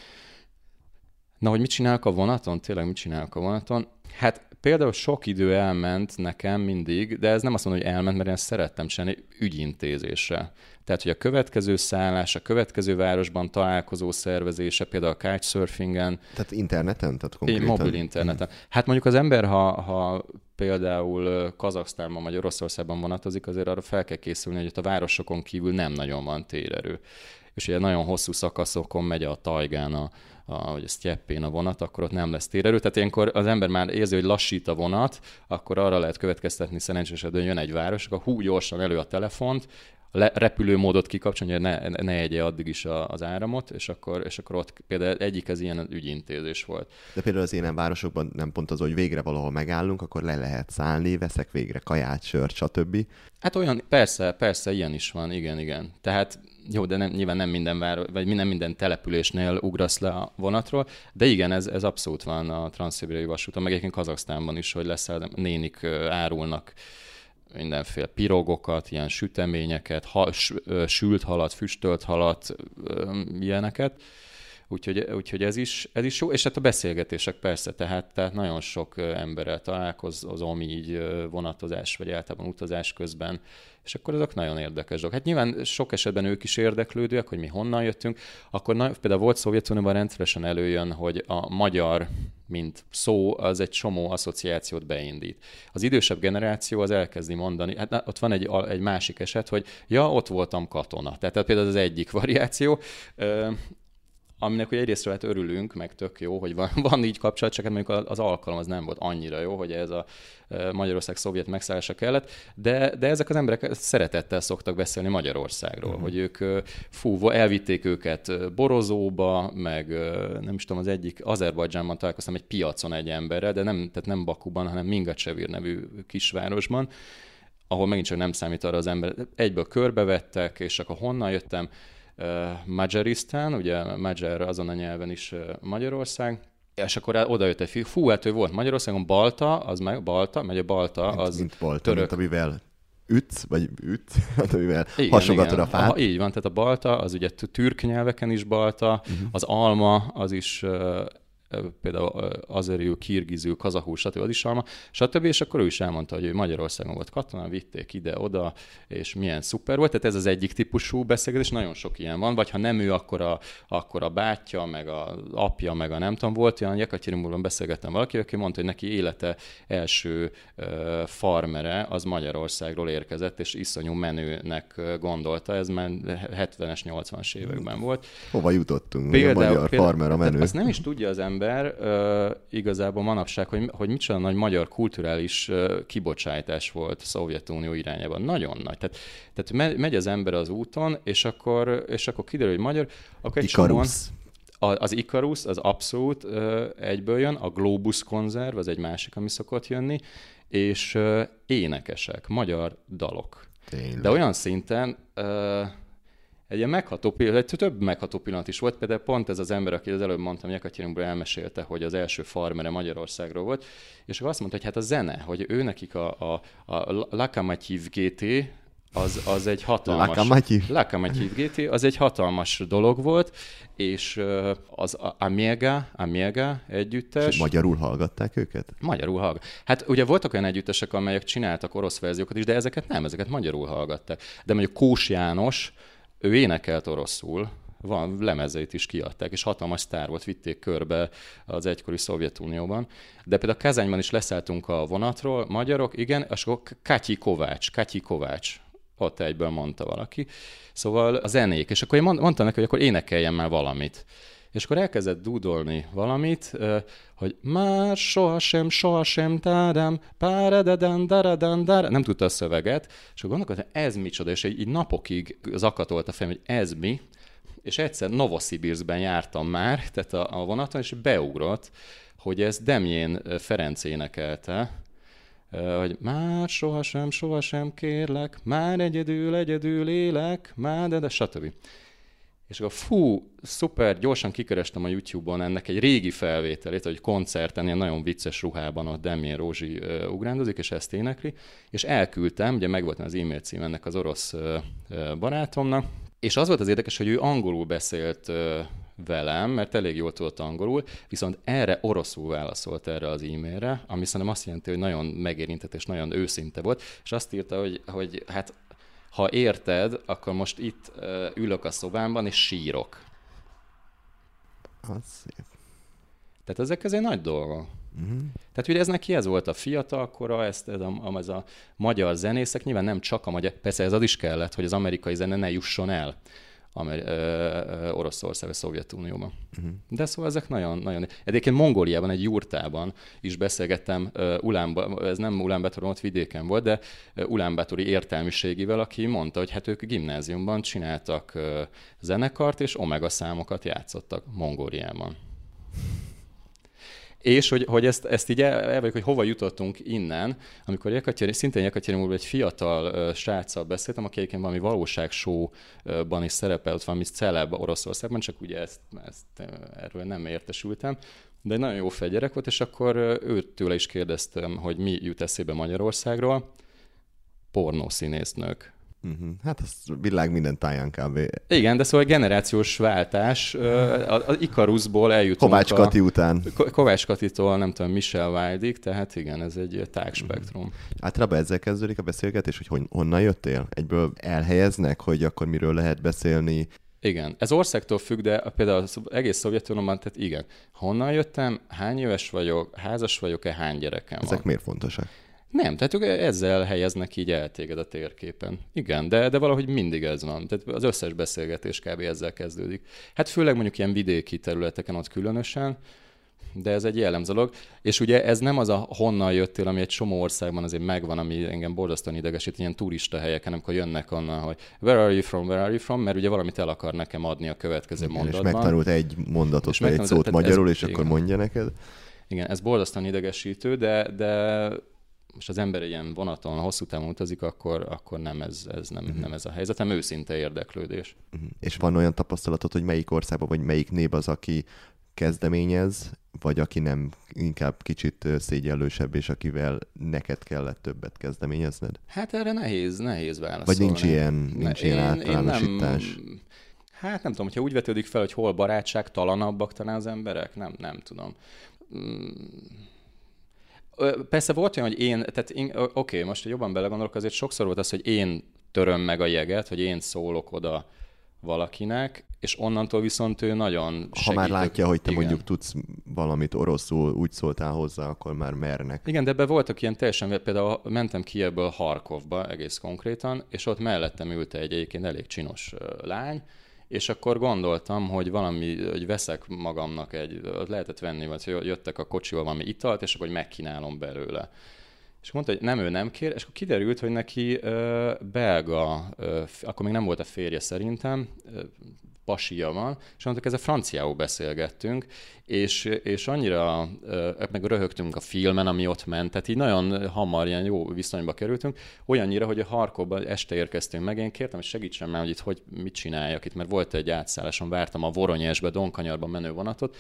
Na, hogy mit csinálok a vonaton? Tényleg mit csinálok a vonaton? Hát például sok idő elment nekem mindig, de ez nem azt mondom, hogy elment, mert én ezt szerettem csinálni ügyintézésre. Tehát, hogy a következő szállás, a következő városban találkozó szervezése, például a couchsurfingen. Tehát interneten? Tehát konkrétan? Mobil interneten. Hát mondjuk az ember, ha például Kazaksztánban vagy Oroszországban vonatozik, azért arra fel kell készülni, hogy ott a városokon kívül nem nagyon van térerő. És ugye nagyon hosszú szakaszokon megy a tajgán, vagy a sztyeppén a vonat, akkor ott nem lesz térerő. Tehát ilyenkor az ember már érzi, hogy lassít a vonat, akkor arra lehet következtetni szerencsésen, jön egy város, akkor gyorsan elő a telefont, repülőmódot kikapcsolni, hogy ne egye addig is az áramot, és akkor ott például egyik az ilyen ügyintézés volt. De például az ilyen városokban nem pont az, hogy végre valahol megállunk, akkor le lehet szállni, veszek végre kaját, sört, stb. Hát olyan, persze, ilyen is van, igen. Tehát jó, de nyilván nem minden vagy nem minden településnél ugrasz le a vonatról, de igen, ez abszolút van a transzszibériai vasúton, meg egyébként Kazaksztánban is, hogy nénik árulnak mindenféle pirogokat, ilyen süteményeket, sült halat, füstölt halat, ilyeneket. Úgyhogy ez is jó, és hát a beszélgetések persze, tehát nagyon sok emberrel találkozom így vonatozás, vagy általában utazás közben, és akkor azok nagyon érdekes dolgok. Hát nyilván sok esetben ők is érdeklődőek, hogy mi honnan jöttünk, akkor például volt Szovjetunióban rendszeresen előjön, hogy a magyar, mint szó, az egy csomó asszociációt beindít. Az idősebb generáció az elkezdi mondani, hát ott van egy másik eset, hogy ott voltam katona. Tehát például az egyik variáció, aminek hogy egyrésztről hát örülünk, meg tök jó, hogy van így kapcsolat, csak mondjuk az alkalom az nem volt annyira jó, hogy ez a Magyarország szovjet megszállása kellett, de ezek az emberek szeretettel szoktak beszélni Magyarországról, hogy ők elvitték őket Borozóba, meg nem is tudom, az egyik Azerbajdzsánban találkoztam egy piacon egy emberrel, de tehát nem Bakuban, hanem Mingacsevir nevű kisvárosban, ahol megint csak nem számít arra az ember. Egyből körbevettek, és akkor honnan jöttem? Magyarisztán, ugye Magyar azon a nyelven is Magyarország, és akkor oda jött egy fiú, hát ő volt Magyarországon, Balta, megy a Balta, az mint Balta, török. Mint amivel ütsz, amivel hasogatod a fát. Így van, tehát a Balta, az ugye türk nyelveken is Balta, az alma, az is például azeriül, kirgizül, kazahul, stb. Az is alma, stb. És akkor ő is elmondta, hogy ő Magyarországon volt katona, vitték ide-oda, és milyen szuper volt. Tehát ez az egyik típusú beszélgetés, nagyon sok ilyen van, vagy ha nem ő, akkor a bátyja, meg az apja, meg a nem tudom, volt olyan, Jekaterinburgban beszélgettem valakivel, aki mondta, hogy neki élete első farmere az Magyarországról érkezett, és iszonyú menőnek gondolta, ez már 70-es, 80-as években volt. Hova jutottunk? Például, a magyar farmer a menő? Azt nem is tudja az ember, ember igazából manapság, hogy micsoda nagy magyar kulturális kibocsátás volt a Szovjetunió irányában. Nagyon nagy. Tehát megy az ember az úton, és akkor kiderül, hogy magyar, akkor egy csomóan... Az Ikarus, az abszolút egyből jön, a Globus konzerv, az egy másik, ami szokott jönni, és énekesek, magyar dalok. Tényleg. De olyan szinten egy ilyen megható pillanat, több megható pillanat is volt, például pont ez az ember, aki az előbb mondtam, Jekaterinburgban elmesélte, hogy az első farmere Magyarországról volt, és akkor azt mondta, hogy hát a zene, hogy ő nekik a Lokomotív GT, az egy hatalmas... Lokomotív GT, az egy hatalmas dolog volt, és az Amiga együttes... És magyarul hallgatták őket? Magyarul hallgatták. Hát ugye voltak olyan együttesek, amelyek csináltak orosz verziókat is, de ezeket magyarul hallgatták. De mondjuk Kós János, ő énekelt oroszul, van lemezeit is kiadták, és hatalmas sztár volt, vitték körbe az egykori Szovjetunióban. De például Kazányban is leszálltunk a vonatról, magyarok, igen, és akkor Katyi Kovács. Ott egyből mondta valaki. Szóval a zenék. És akkor én mondtam neki, hogy akkor énekeljen már valamit. És akkor elkezdett dúdolni valamit, hogy már sohasem, tádám, páradadan, daradan, nem tudta a szöveget, és akkor gondolkodtam, ez micsoda, és így napokig zakatolt a fejem, hogy ez mi, és egyszer Novosibirskben jártam már, tehát a vonaton, és beugrott, hogy ez Demjén Ferenc énekelte, hogy már sohasem kérlek, már egyedül élek, már de stb. És akkor szuper, gyorsan kikerestem a YouTube-on ennek egy régi felvételét, hogy koncerten ilyen nagyon vicces ruhában ott Demjén Rózsi ugrándozik, és ezt énekli, és elküldtem, ugye megvolt az e-mail cím ennek az orosz barátomnak, és az volt az érdekes, hogy ő angolul beszélt velem, mert elég jól tudott angolul, viszont erre oroszul válaszolt erre az e-mailre, ami szerintem azt jelenti, hogy nagyon megérintett és nagyon őszinte volt, és azt írta, hogy hát ha érted, akkor most itt ülök a szobámban, és sírok. Az szép. Tehát ezek egy nagy dolgok. Uh-huh. Tehát ugye ez neki ez volt a fiatalkora, ez a magyar zenészek, nyilván nem csak a magyar, persze ez az is kellett, hogy az amerikai zene ne jusson el Oroszország vagy Szovjetunióban. Uh-huh. De szóval ezek nagyon... Egyébként Mongóliában, egy jurtában is beszélgettem, ez nem Ulánbátoron, ott vidéken volt, de ulánbátori értelmiségivel, aki mondta, hogy hát ők gimnáziumban csináltak zenekart, és omega számokat játszottak Mongóliában. És hogy ezt így elvegyük, hogy hova jutottunk innen, amikor szintén Jekaterinburgban egy fiatal sráccal beszéltem, aki egyébként valami valóságshow-ban is szerepel, ott valami celeb Oroszországban, csak ugye erről nem értesültem, de egy nagyon jó gyerek volt, és akkor őtőle is kérdeztem, hogy mi jut eszébe Magyarországról. Pornószínésznők. Uh-huh. Hát az világ minden táján kb. Igen, de szóval generációs váltás. Az Ikarusból eljutunk Kovács Kati után. Kovács Katitól, nem tudom, Michel Wildig, tehát igen, ez egy tágspektrum. Uh-huh. Általában ezzel kezdődik a beszélgetés, hogy honnan jöttél? Egyből elhelyeznek, hogy akkor miről lehet beszélni? Igen, ez országtól függ, de például az egész Szovjetunióban, tehát igen. Honnan jöttem, hány éves vagyok, házas vagyok-e, hány gyerekem van? Ezek miért fontosak? Nem, tehát ők ezzel helyeznek így el téged a térképen. Igen, de valahogy mindig ez van. Tehát az összes beszélgetés kb. Ezzel kezdődik. Hát főleg mondjuk ilyen vidéki területeken ott különösen, de ez egy jellemző dolog. És ugye ez nem az a honnan jöttél, ami egy csomó országban azért megvan, ami engem borzasztóan idegesít, ilyen turista helyeken, amikor jönnek onnan, hogy where are you from, mert ugye valamit el akar nekem adni a következő mondatban. És megtanult egy mondatot, vagy egy szót magyarul, és akkor mondja neked. Igen, ez borzasztóan idegesítő, de most az ember ilyen vonaton hosszú távon utazik, akkor nem ez a helyzet, hanem őszinte érdeklődés. Uh-huh. És van olyan tapasztalatod, hogy melyik országban, vagy melyik nép az, aki kezdeményez, vagy aki nem, inkább kicsit szégyellősebb, és akivel neked kellett többet kezdeményezned? Hát erre nehéz válaszolni. Vagy nincs ilyen általánosítás? Hát nem tudom, hogyha úgy vetődik fel, hogy hol barátságtalanabbak talán az emberek, nem tudom. Persze volt olyan, hogy oké, most jobban belegondolok, azért sokszor volt az, hogy én töröm meg a jeget, hogy én szólok oda valakinek, és onnantól viszont ő nagyon segít. Ha már látja, hogy te mondjuk tudsz valamit oroszul, úgy szóltál hozzá, akkor már mernek. Igen, de ebben voltak ilyen teljesen, például mentem Kijevből Harkovba egész konkrétan, és ott mellettem ült egy egyébként elég csinos lány, és akkor gondoltam, hogy hogy veszek magamnak lehetett venni, vagy jöttek a kocsival valami italt, és akkor megkínálom belőle. És mondta, hogy ő nem kér, és akkor kiderült, hogy neki belga, akkor még nem volt a férje szerintem, pasija van, és mondtuk, ezzel franciául beszélgettünk, és annyira meg röhögtünk a filmen, ami ott ment, tehát így nagyon hamar ilyen jó viszonyba kerültünk, olyannyira, hogy a Harkovban este érkeztünk meg, én kértem, hogy segítsen már, hogy mit csináljak itt, mert volt egy átszálláson, vártam a Voronyezsbe, Donkanyarban menő vonatot,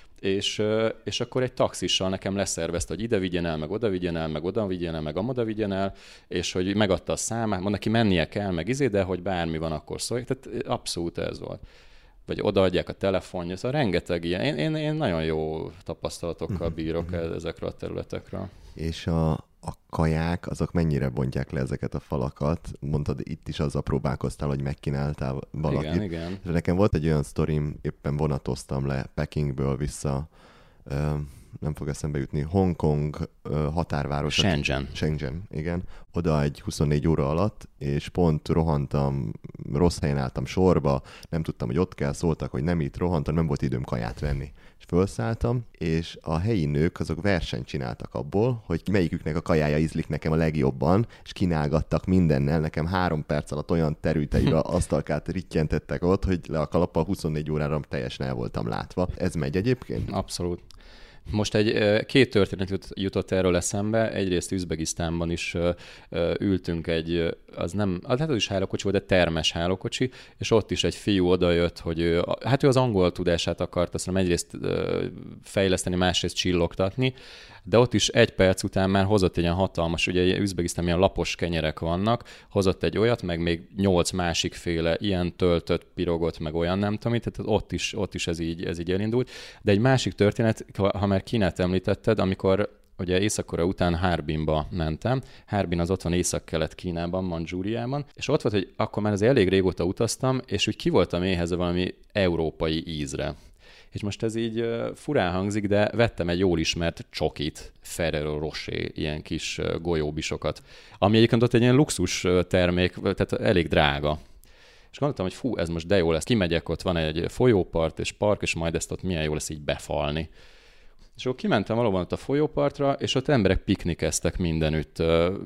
és akkor egy taxissal nekem leszervezte, hogy ide vigyen el, meg oda vigyen el, meg oda vigyen el, meg amoda vigyen el, és hogy megadta a számát, mond neki mennie kell, meg de hogy bármi van, akkor szólják. Tehát abszolút ez volt. Vagy odaadják a telefonja, szóval rengeteg ilyen. Én nagyon jó tapasztalatokkal bírok ezekről a területekről. És a kaják, azok mennyire bontják le ezeket a falakat? Mondtad, itt is azzal próbálkoztál, hogy megkínáltál valakit. Igen. És nekem volt egy olyan sztorim, éppen vonatoztam le Pekingből vissza, nem fog eszembe jutni, Hongkong határváros. Shenzhen, igen. Oda egy 24 óra alatt, és pont rohantam, rossz helyen álltam sorba, nem tudtam, hogy ott kell, szóltak, hogy nem itt rohantam, nem volt időm kaját venni. És felszálltam, és a helyi nők azok versenyt csináltak abból, hogy melyiküknek a kajája ízlik nekem a legjobban, és kínálgattak mindennel, nekem 3 perc alatt olyan terülteibe asztalkát rittyentettek ott, hogy le a kalappal 24 órára teljesen el voltam látva. Ez megy egyébként? Abszolút. Most két történet jutott erről eszembe. Egyrészt Üzbegisztánban is ültünk az is hálókocsi volt, de termes hálókocsi, és ott is egy fiú odajött, hogy ő az angol tudását akarta, aztán egyrészt fejleszteni, másrészt csillogtatni, de ott is 1 perc után már hozott egy ilyen hatalmas, ugye Üzbegisztánban ilyen lapos kenyerek vannak, hozott egy olyat, meg még 8 másikféle ilyen töltött pirogot, meg olyan nem tudom, tehát ott is ez így elindult. De egy másik történet, ha már Kínát említetted, amikor ugye Észak-Korea után Harbinba mentem. Harbin az ott van Észak-Kelet-Kínában, Mandzsúriában, és ott volt, hogy akkor már azért elég régóta utaztam, és úgy ki voltam éhezve valami európai ízre. És most ez így furán hangzik, de vettem egy jól ismert csokit, Ferrero Rocher, ilyen kis golyóbisokat, ami egyébként ott egy ilyen luxus termék, tehát elég drága. És gondoltam, hogy ez most de jó lesz, kimegyek, ott van egy folyópart és park, és majd ezt ott milyen jó lesz így befalni. És akkor kimentem valóban ott a folyópartra, és ott emberek piknikeztek mindenütt.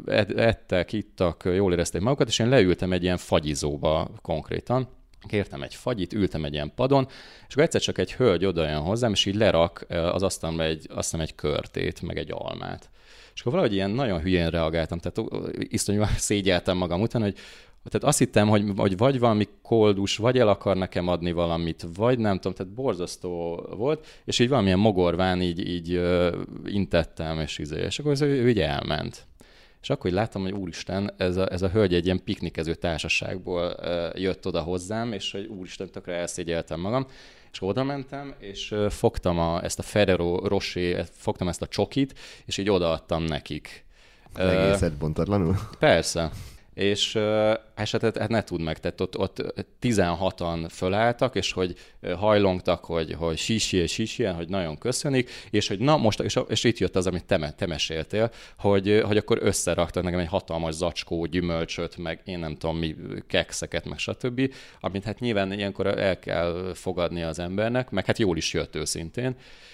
Ettek, ittak, jól érezték magukat, és én leültem egy ilyen fagyizóba konkrétan. Kértem egy fagyit, ültem egy ilyen padon, és akkor egyszer csak egy hölgy odajön hozzám, és így lerak az asztalra egy körtét, meg egy almát. És akkor valahogy ilyen nagyon hülyén reagáltam, tehát iszonyúan szégyeltem magam után, hogy tehát azt hittem, hogy vagy valami koldus, vagy el akar nekem adni valamit, vagy nem tudom, tehát borzasztó volt, és így valamilyen mogorván így intettem, és akkor ő így elment. És akkor így láttam, hogy úristen, ez a hölgy egy ilyen piknikező társaságból jött oda hozzám, és hogy úristen, tökre elszégyeltem magam. És oda mentem, és fogtam ezt a Ferrero Rocher, fogtam ezt a csokit, és így odaadtam nekik. Egészet bontatlanul? Persze. És hát ne tudd meg, tehát ott 16-an fölálltak, és hogy hajlongtak, hogy sísje, hogy nagyon köszönik, és hogy na most, és itt jött az, amit te meséltél, hogy akkor összeraktak nekem egy hatalmas zacskó gyümölcsöt, meg én nem tudom mi, kekszeket, meg stb., amit hát nyilván ilyenkor el kell fogadni az embernek, meg hát jól is jött őszintén.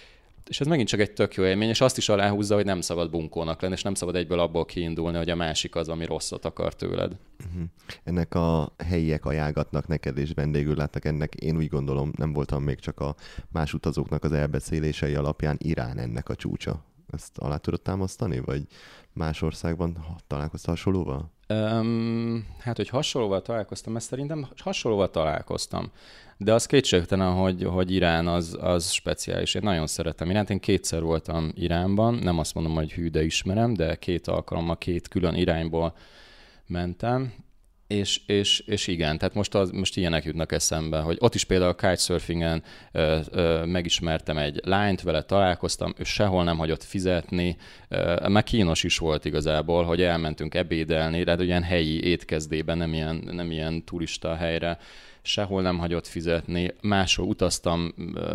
És ez megint csak egy tök jó élmény, és azt is aláhúzza, hogy nem szabad bunkónak lenni, és nem szabad egyből abból kiindulni, hogy a másik az, ami rosszat akar tőled. Ennek a helyiek ajánlgatnak neked, és vendégül látnak ennek. Én úgy gondolom, nem voltam még csak a más utazóknak az elbeszélései alapján, Irán ennek a csúcsa. Ezt alá tudod támasztani, vagy más országban találkoztál hasonlóval? Hát, hogy hasonlóval találkoztam, ezt szerintem hasonlóval találkoztam. De az kétségtelen, hogy Irán az speciális. Én nagyon szeretem Iránt. Én 2-szer voltam Iránban, nem azt mondom, hogy hű, de ismerem, de 2 alkalommal 2 külön irányból mentem. És igen, tehát most ilyenek jutnak eszembe, hogy ott is például a kitesurfingen megismertem egy lányt, vele találkoztam, ő sehol nem hagyott fizetni, meg kínos is volt igazából, hogy elmentünk ebédelni, de ilyen helyi étkezdében, nem ilyen turista helyre, sehol nem hagyott fizetni, máshol utaztam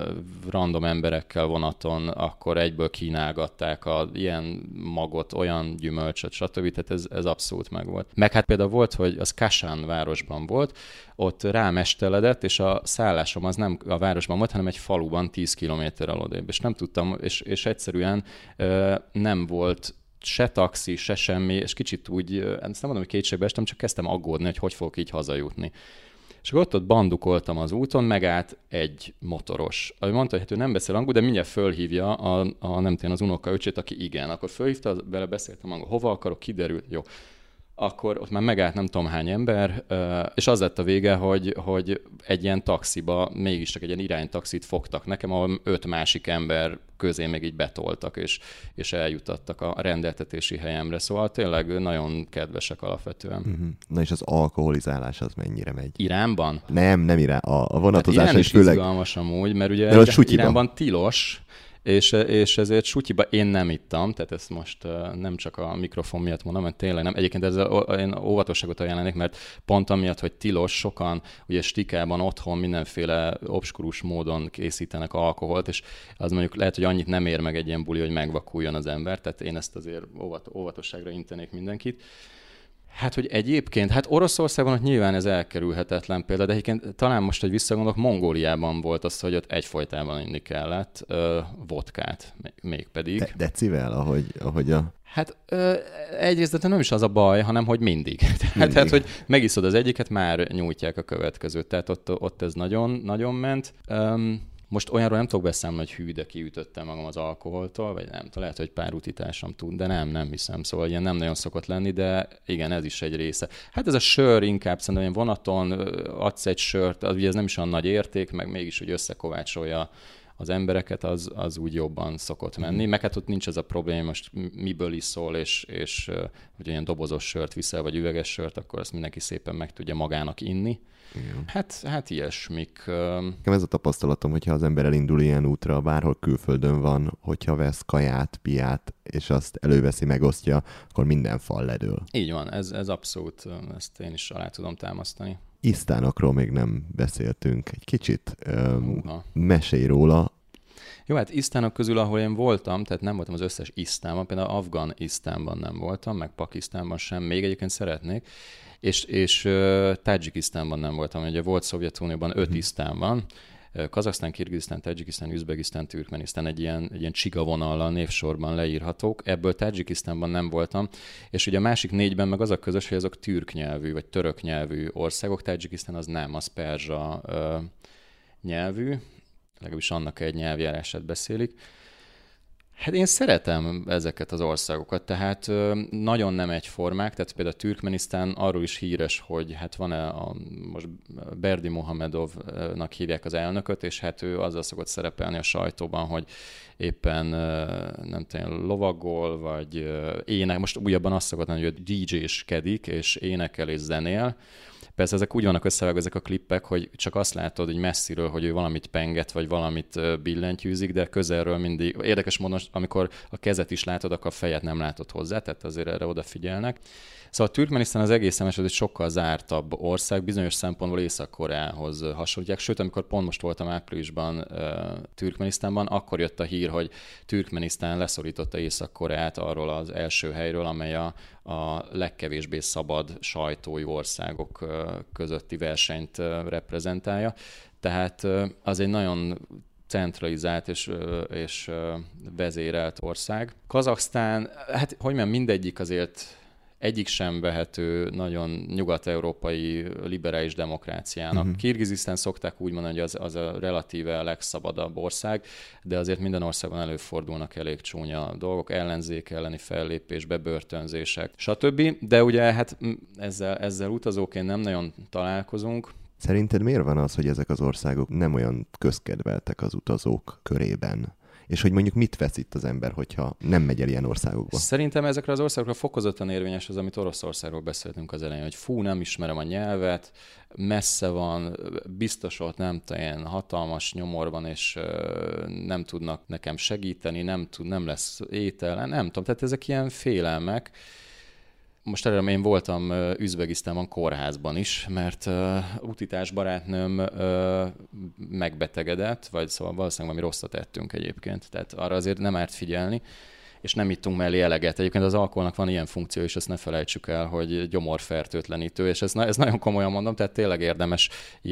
random emberekkel vonaton, akkor egyből kínálgatták ilyen magot, olyan gyümölcsöt, stb. Tehát ez abszolút megvolt. Meg hát például volt, hogy az Kasán városban volt, ott rám esteledett, és a szállásom az nem a városban volt, hanem egy faluban 10 kilométerrel odébb, és nem tudtam, és egyszerűen nem volt se taxi, se semmi, és kicsit úgy, ezt nem mondom, hogy kétségbe estem, csak kezdtem aggódni, hogy fogok így hazajutni. És akkor ott bandukoltam az úton, megállt egy motoros. Ami mondta, hogy hát ő nem beszél angol, de mindjárt fölhívja nem tudom, az unokaöcsét, aki igen. Akkor fölhívta, vele beszéltem angol, hova akarok, kiderült, jó. Akkor ott már megállt nem tudom hány ember, és az lett a vége, hogy egy ilyen taxiba, mégiscsak egy ilyen iránytaxit fogtak nekem, ahol 5 másik ember közé még így betoltak, és eljutattak a rendeltetési helyemre. Szóval tényleg nagyon kedvesek alapvetően. Uh-huh. Na és az alkoholizálás az mennyire megy? Iránban? Nem Irán. A vonatozás Irán is főleg... izgalmas amúgy, mert ugye Iránban tilos, és ezért sutyiba én nem ittam, tehát ezt most nem csak a mikrofon miatt mondom, mert tényleg nem. Egyébként én óvatosságot ajánlanék, mert pont amiatt, hogy tilos, sokan ugye stikában otthon mindenféle obskurus módon készítenek alkoholt, és az mondjuk lehet, hogy annyit nem ér meg egy ilyen buli, hogy megvakuljon az ember, tehát én ezt azért óvatosságra intenék mindenkit. Hát, hogy egyébként, hát Oroszországban ott nyilván ez elkerülhetetlen példa, de egyébként talán most, hogy visszagondolok, Mongóliában volt az, hogy ott egyfolytában inni kellett vodkát, mégpedig. Decivel, ahogy a... Hát egyrészt nem is az a baj, hanem hogy mindig. Tehát, hogy megiszod az egyiket, már nyújtják a következőt. Tehát ott ez nagyon, nagyon ment. Most olyanról nem tudok beszámolni, hogy hű, de kiütöttem magam az alkoholtól, vagy nem, lehet, hogy pár utitásom tud, de nem hiszem. Szóval ilyen nem nagyon szokott lenni, de igen, ez is egy része. Hát ez a sör inkább szerintem ilyen vonaton adsz egy sört, ugye ez nem is olyan nagy érték, meg mégis, hogy összekovácsolja az embereket, az úgy jobban szokott menni. Meg hát ott nincs ez a probléma, most miből iszol, és hogy ilyen dobozos sört viszel, vagy üveges sört, akkor azt mindenki szépen meg tudja magának inni. Igen. Hát ilyesmik. Ez a tapasztalatom, hogyha az ember elindul ilyen útra, bárhol külföldön van, hogyha vesz kaját, piát, és azt előveszi, megosztja, akkor minden fal ledől. Így van, ez abszolút, ezt én is alá tudom támasztani. Isztánokról még nem beszéltünk. Egy kicsit mesélj róla. Jó, hát Isztánok közül, ahol én voltam, tehát nem voltam az összes Isztánban, például Afganisztánban nem voltam, meg Pakisztánban sem, még egyébként szeretnék, és Tadzsikisztánban nem voltam, ugye volt Szovjetunióban 5 Isztán van, Kazaksztán, Kirgizisztán, Tadzsikisztán, Üzbegisztán, Türkmenisztán egy ilyen csigavonallal névsorban leírhatók. Ebből Tadzsikisztánban nem voltam, és ugye a másik 4-ben meg az a közös, hogy azok türk nyelvű, vagy török nyelvű országok. Tadzsikisztán az nem, az perzsa nyelvű, legalábbis annak egy nyelvjárását beszélik. Hát én szeretem ezeket az országokat, tehát nagyon nem egyformák, tehát például Türkmenisztán arról is híres, hogy hát van-e most Berdimuhamedovnak hívják az elnököt, és hát ő azzal szokott szerepelni a sajtóban, hogy éppen nem tudom, lovagol, vagy ének, most újabban azt szokott mondani, hogy DJ-skedik, és énekel és zenél. Persze ezek úgy vannak összevágva ezek a klippek, hogy csak azt látod, hogy messziről, hogy ő valamit penget, vagy valamit billentyűzik, de közelről mindig. Érdekes módon, amikor a kezet is látod, akkor a fejet nem látod hozzá, tehát azért erre odafigyelnek. Szóval Türkmenisztán az egészen egy sokkal zártabb ország, bizonyos szempontból Észak-Koreához hasonlítják. Sőt, amikor pont most voltam áprilisban Türkmenisztánban, akkor jött a hír, hogy Türkmenisztán leszorította Észak-Koreát arról az első helyről, amely a legkevésbé szabad sajtói országok közötti versenyt reprezentálja. Tehát az egy nagyon centralizált és vezérelt ország. Kazaksztán, hát hogy mondjam, mindegyik azért egyik sem vehető nagyon nyugat-európai liberális demokráciának. Kirgizisztán szokták úgy mondani, hogy az a relatíve legszabadabb ország, de azért minden országban előfordulnak elég csúnya dolgok, ellenzék elleni fellépés, bebörtönzések, stb. De ugye hát ezzel utazóként nem nagyon találkozunk. Szerinted miért van az, hogy ezek az országok nem olyan közkedveltek az utazók körében? És hogy mondjuk mit vesz itt az ember, hogyha nem megy el ilyen országokba? Szerintem ezekre az országokra fokozottan érvényes az, amit Oroszországról beszéltünk az elején, hogy fú, nem ismerem a nyelvet, messze van, biztos ott nem ilyen hatalmas nyomor van, és nem tudnak nekem segíteni, nem lesz étel, nem tudom. Tehát ezek ilyen félelmek. Most előre én voltam Üzbegisztánban kórházban is, mert utitás barátnőm megbetegedett, vagy szóval valószínűleg valami rosszat ettünk egyébként, tehát arra azért nem árt figyelni, és nem ittunk mellé eleget. Egyébként az alkoholnak van ilyen funkció, és ezt ne felejtsük el, hogy gyomorfertőtlenítő, és ez nagyon komolyan mondom, tehát tényleg érdemes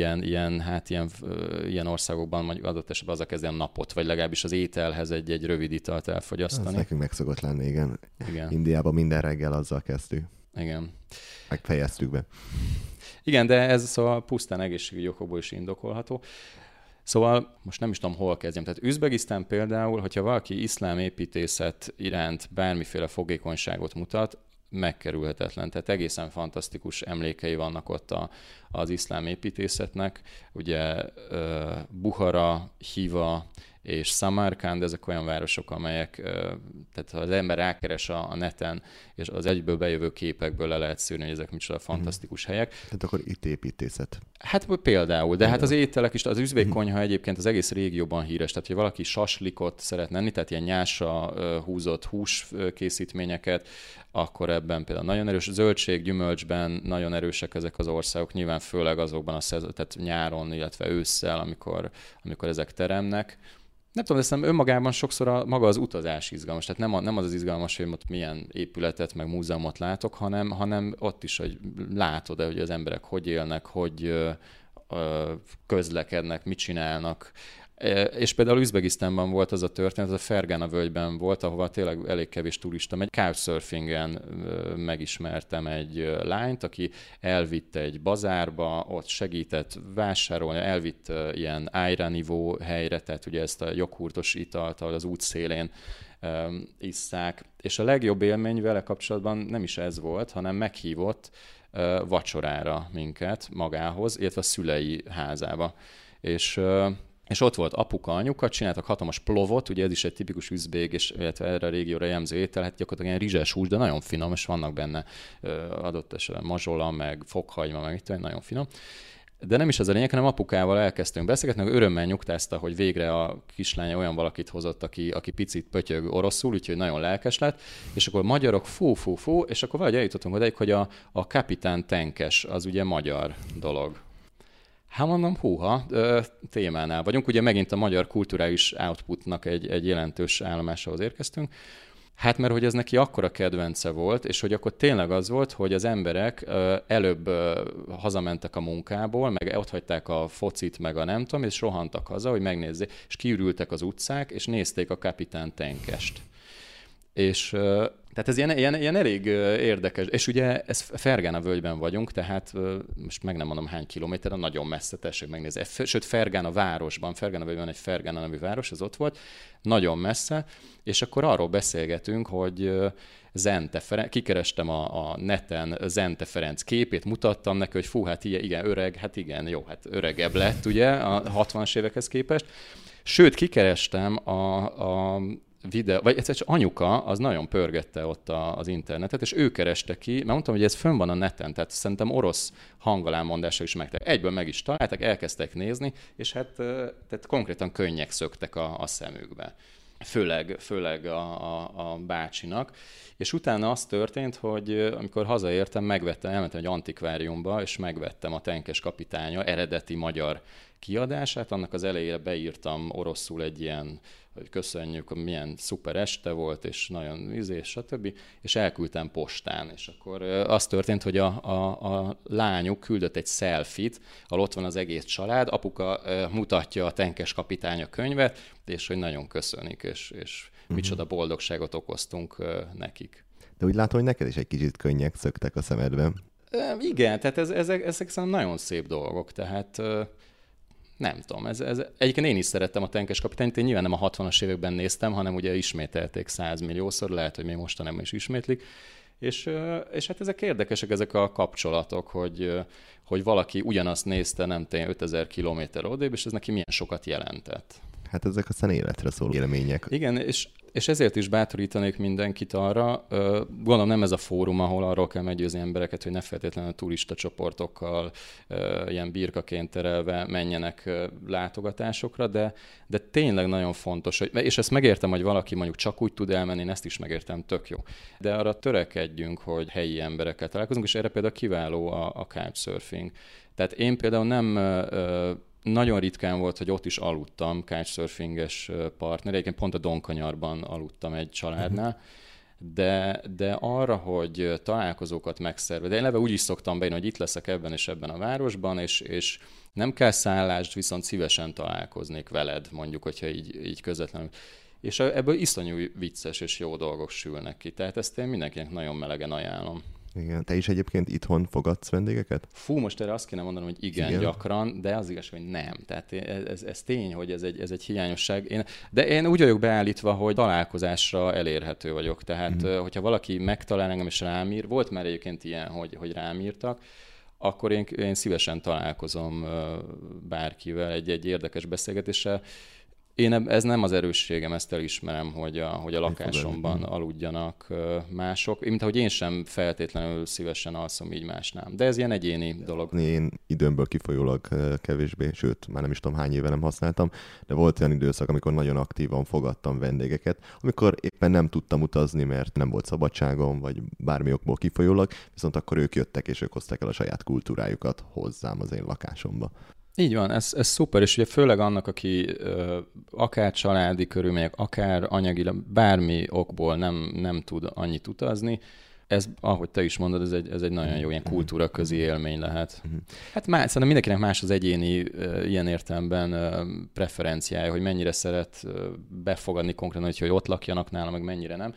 ilyen országokban adott esetben az a kezdeni a napot, vagy legalábbis az ételhez egy rövid italt elfogyasztani. Ez nekünk meg szokott lenni, igen. Indiában minden reggel azzal kezdtük. Igen. Megfejeztük be. Igen, de ez szóval pusztán egészségügyi okokból is indokolható. Szóval most nem is tudom, hol kezdjem. Tehát Üzbegisztán például, hogyha valaki iszlám építészet iránt bármiféle fogékonyságot mutat, megkerülhetetlen. Tehát egészen fantasztikus emlékei vannak ott az iszlám építészetnek. Ugye Buhara, Hiva és Samarkand, ezek olyan városok, amelyek, tehát ha az ember rákeres a neten, és az egyből bejövő képekből le lehet szűrni, hogy ezek micsoda fantasztikus helyek. Tehát akkor itt építészet. Hát például, de hát az ételek is, az üzbék konyha egyébként az egész régióban híres, tehát hogy valaki saslikot szeretne enni, tehát ilyen nyásra húzott húskészítményeket, akkor ebben például nagyon erős, zöldség, gyümölcsben nagyon erősek ezek az országok, nyilván főleg azokban tehát nyáron, illetve ősszel, amikor ezek teremnek. Nem tudom, de szerintem önmagában sokszor maga az utazás izgalmas. Tehát nem az izgalmas, hogy ott milyen épületet, meg múzeumot látok, hanem ott is, hogy látod, hogy az emberek hogy élnek, hogy közlekednek, mit csinálnak. És például Üzbegisztánban volt az a történet, a Fergana völgyben volt, ahova tényleg elég kevés turista megy. Couchsurfingen megismertem egy lányt, aki elvitte egy bazárba, ott segített vásárolni, elvitt ilyen ájranivó helyre, tehát ugye ezt a joghurtos italt, ahol az út szélén isszák. És a legjobb élmény vele kapcsolatban nem is ez volt, hanem meghívott vacsorára minket magához, illetve a szülei házába. És ott volt apuka, anyuka, csináltak hatalmas plovot, ugye ez is egy tipikus üzbég, és illetve erre a régióra jellemző étel, hát gyakorlatilag ilyen rizses hús, de nagyon finom, és vannak benne adott esetben mazsola, meg fokhagyma, meg mit nagyon finom. De nem is ez a lényeg, hanem apukával elkezdtünk beszélgetni, meg örömmel nyugtázta, hogy végre a kislánya olyan valakit hozott, aki picit pötyög oroszul, úgyhogy nagyon lelkes lett, és akkor magyarok fú, és akkor valahogy eljutottunk odaig, hogy a kapitán tenkes az ugye magyar dolog. Hát mondom, témánál vagyunk. Ugye megint a magyar kulturális outputnak egy jelentős állomásához érkeztünk. Hát mert hogy ez neki akkora kedvence volt, és hogy akkor tényleg az volt, hogy az emberek előbb hazamentek a munkából, meg ott hagyták a focit, meg a nem tudom, és rohantak haza, hogy megnézzék, és kiürültek az utcák, és nézték a kapitán tenkest. És tehát ez ilyen elég érdekes. És ugye ez Fergana völgyben vagyunk, tehát most meg nem mondom hány kilométerre, nagyon messze, tessék megnézni. Sőt, Fergana városban, Fergana völgyben egy Fergana nevű város, ez ott volt, nagyon messze, és akkor arról beszélgetünk, hogy Zente Ferenc, kikerestem a neten Zente Ferenc képét, mutattam neki, hogy fú, hát igen, öreg, hát igen, jó, hát öregebb lett ugye a 60-as évekhez képest. Sőt, kikerestem a videó, vagy egyszer csak anyuka, az nagyon pörgette ott az internetet, és ő kereste ki, mert mondtam, hogy ez fönn van a neten, tehát szerintem orosz hangalámondása is megtalálták. Egyből meg is találták, elkezdtek nézni, és hát tehát konkrétan könnyek szöktek a szemükbe. Főleg a bácsinak. És utána az történt, hogy amikor hazaértem, elmentem egy antikváriumba, és megvettem a Tenkes kapitánya eredeti magyar kiadását. Annak az elejére beírtam oroszul egy ilyen, hogy köszönjük, milyen szuper este volt, és nagyon és stb. És elküldtem postán. És akkor az történt, hogy a lányuk küldött egy selfie-t, ahol ott van az egész család, apuka mutatja a Tenkes kapitánya könyvet, és hogy nagyon köszönik, és micsoda boldogságot okoztunk nekik. De úgy látom, hogy neked is egy kicsit könnyek szöktek a szemedben. Igen, tehát ezek szerintem nagyon szép dolgok, tehát nem tudom, egyébként én is szerettem a Tenkes kapitányt, én nyilván nem a 60-as években néztem, hanem ugye ismételték 100 milliószor, lehet, hogy még mostanában is ismétlik, és hát ezek érdekesek, ezek a kapcsolatok, hogy valaki ugyanazt nézte, nem tudom, 5000 kilométer odébb, és ez neki milyen sokat jelentett. Hát ezek aztán életre szóló élmények. Igen, és ezért is bátorítanék mindenkit arra, gondolom nem ez a fórum, ahol arról kell meggyőzni embereket, hogy ne feltétlenül turista csoportokkal ilyen birkaként terelve menjenek látogatásokra, de tényleg nagyon fontos, és ezt megértem, hogy valaki mondjuk csak úgy tud elmenni, én ezt is megértem, tök jó. De arra törekedjünk, hogy helyi emberekkel találkozunk, és erre például kiváló a couchsurfing. Tehát én például nem... Nagyon ritkán volt, hogy ott is aludtam couchsurfinges partner. Egyébként pont a Donkanyarban aludtam egy családnál, de arra, hogy találkozókat megszervezni, de én eleve úgy is szoktam beírni, hogy itt leszek ebben és ebben a városban, és nem kell szállást, viszont szívesen találkoznék veled, mondjuk, hogyha így közvetlenül. És ebből iszonyú vicces és jó dolgok sülnek ki. Tehát ezt én mindenkinek nagyon melegen ajánlom. Igen. Te is egyébként itthon fogadsz vendégeket? Fú, most erre azt kéne mondanom, hogy igen, gyakran, de az igaz, hogy nem. Tehát ez tény, hogy ez egy hiányosság. De én úgy vagyok beállítva, hogy találkozásra elérhető vagyok. Tehát, hogyha valaki megtalál engem és rám ír, volt már egyébként ilyen, hogy rám írtak, akkor én szívesen találkozom bárkivel egy érdekes beszélgetéssel. Ez nem az erősségem, ezt elismerem, hogy a lakásomban aludjanak mások. Mint ahogy én sem feltétlenül szívesen alszom így másnál. De ez ilyen egyéni dolog. Én időmből kifolyólag kevésbé, sőt, már nem is tudom hány éve nem használtam, de volt olyan időszak, amikor nagyon aktívan fogadtam vendégeket, amikor éppen nem tudtam utazni, mert nem volt szabadságom, vagy bármi okból kifolyólag, viszont akkor ők jöttek, és ők hozták el a saját kultúrájukat hozzám az én lakásomba. Így van, ez szuper, és ugye főleg annak, aki akár családi körülmények, akár anyagilag, bármi okból nem tud annyit utazni, ez, ahogy te is mondod, ez egy nagyon jó ilyen kultúraközi élmény lehet. Hát szerintem mindenkinek más az egyéni ilyen értelemben preferenciája, hogy mennyire szeret befogadni konkrétan, hogy ott lakjanak nála, meg mennyire nem.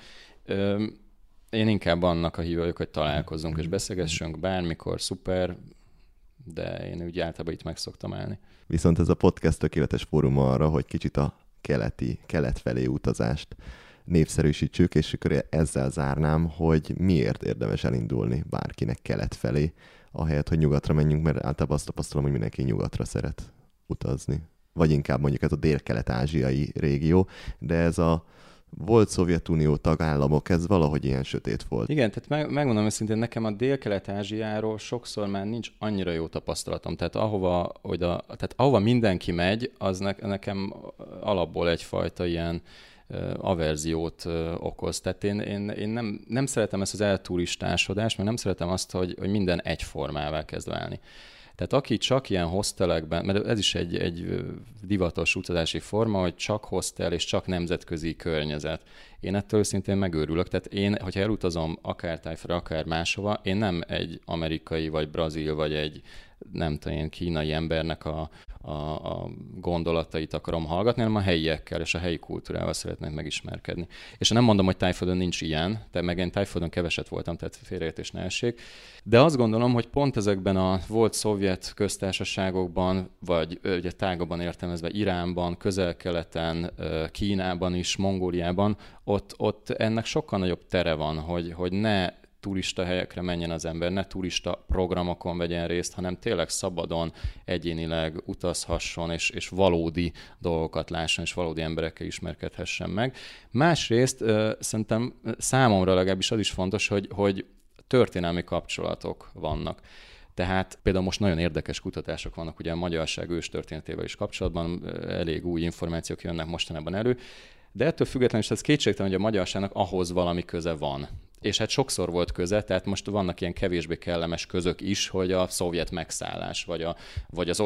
Én inkább annak a hívő vagyok, hogy találkozzunk és beszélgessünk bármikor, szuper, de én úgy általában itt meg szoktam állni. Viszont ez a podcast tökéletes fórum arra, hogy kicsit a kelet felé utazást népszerűsítsük, és akkor ezzel zárnám, hogy miért érdemes elindulni bárkinek kelet felé, ahelyett, hogy nyugatra menjünk, mert általában azt tapasztalom, hogy mindenki nyugatra szeret utazni. Vagy inkább mondjuk ez a dél-kelet-ázsiai régió, de ez a volt Szovjetunió tagállamok, ez valahogy ilyen sötét volt. Igen, tehát megmondom őszintén, nekem a Dél-Kelet-Ázsiáról sokszor már nincs annyira jó tapasztalatom. Tehát ahova mindenki megy, az nekem alapból egyfajta ilyen averziót okoz. Tehát én nem szeretem ezt az elturistásodást, mert nem szeretem azt, hogy minden egyformává kezd válni. Tehát aki csak ilyen hostelekben, mert ez is egy divatos utazási forma, hogy csak hostel és csak nemzetközi környezet. Én ettől őszintén megőrülök. Tehát én, hogyha elutazom akár Tájföldre, akár máshova, én nem egy amerikai, vagy brazil, vagy egy nem tudom én, kínai embernek a gondolatait akarom hallgatni, hanem a helyiekkel és a helyi kultúrával szeretnék megismerkedni. És nem mondom, hogy Tájföldön nincs ilyen, de meg én Tájföldön keveset voltam, tehát félreértés ne essék. De azt gondolom, hogy pont ezekben a volt szovjet köztársaságokban, vagy ugye tágabban értelmezve Iránban, Közel-Keleten, Kínában is, Mongóliában, ott ennek sokkal nagyobb tere van, hogy ne turista helyekre menjen az ember, ne turista programokon vegyen részt, hanem tényleg szabadon, egyénileg utazhasson, és valódi dolgokat lásson, és valódi emberekkel ismerkedhessen meg. Másrészt szerintem számomra legalábbis az is fontos, hogy történelmi kapcsolatok vannak. Tehát például most nagyon érdekes kutatások vannak, ugye a magyarság őstörténetével is kapcsolatban, elég új információk jönnek mostanában elő, de ettől függetlenül is ez kétségtelen, hogy a magyarságnak ahhoz valami köze van. És hát sokszor volt köze, tehát most vannak ilyen kevésbé kellemes közök is, hogy a szovjet megszállás, vagy az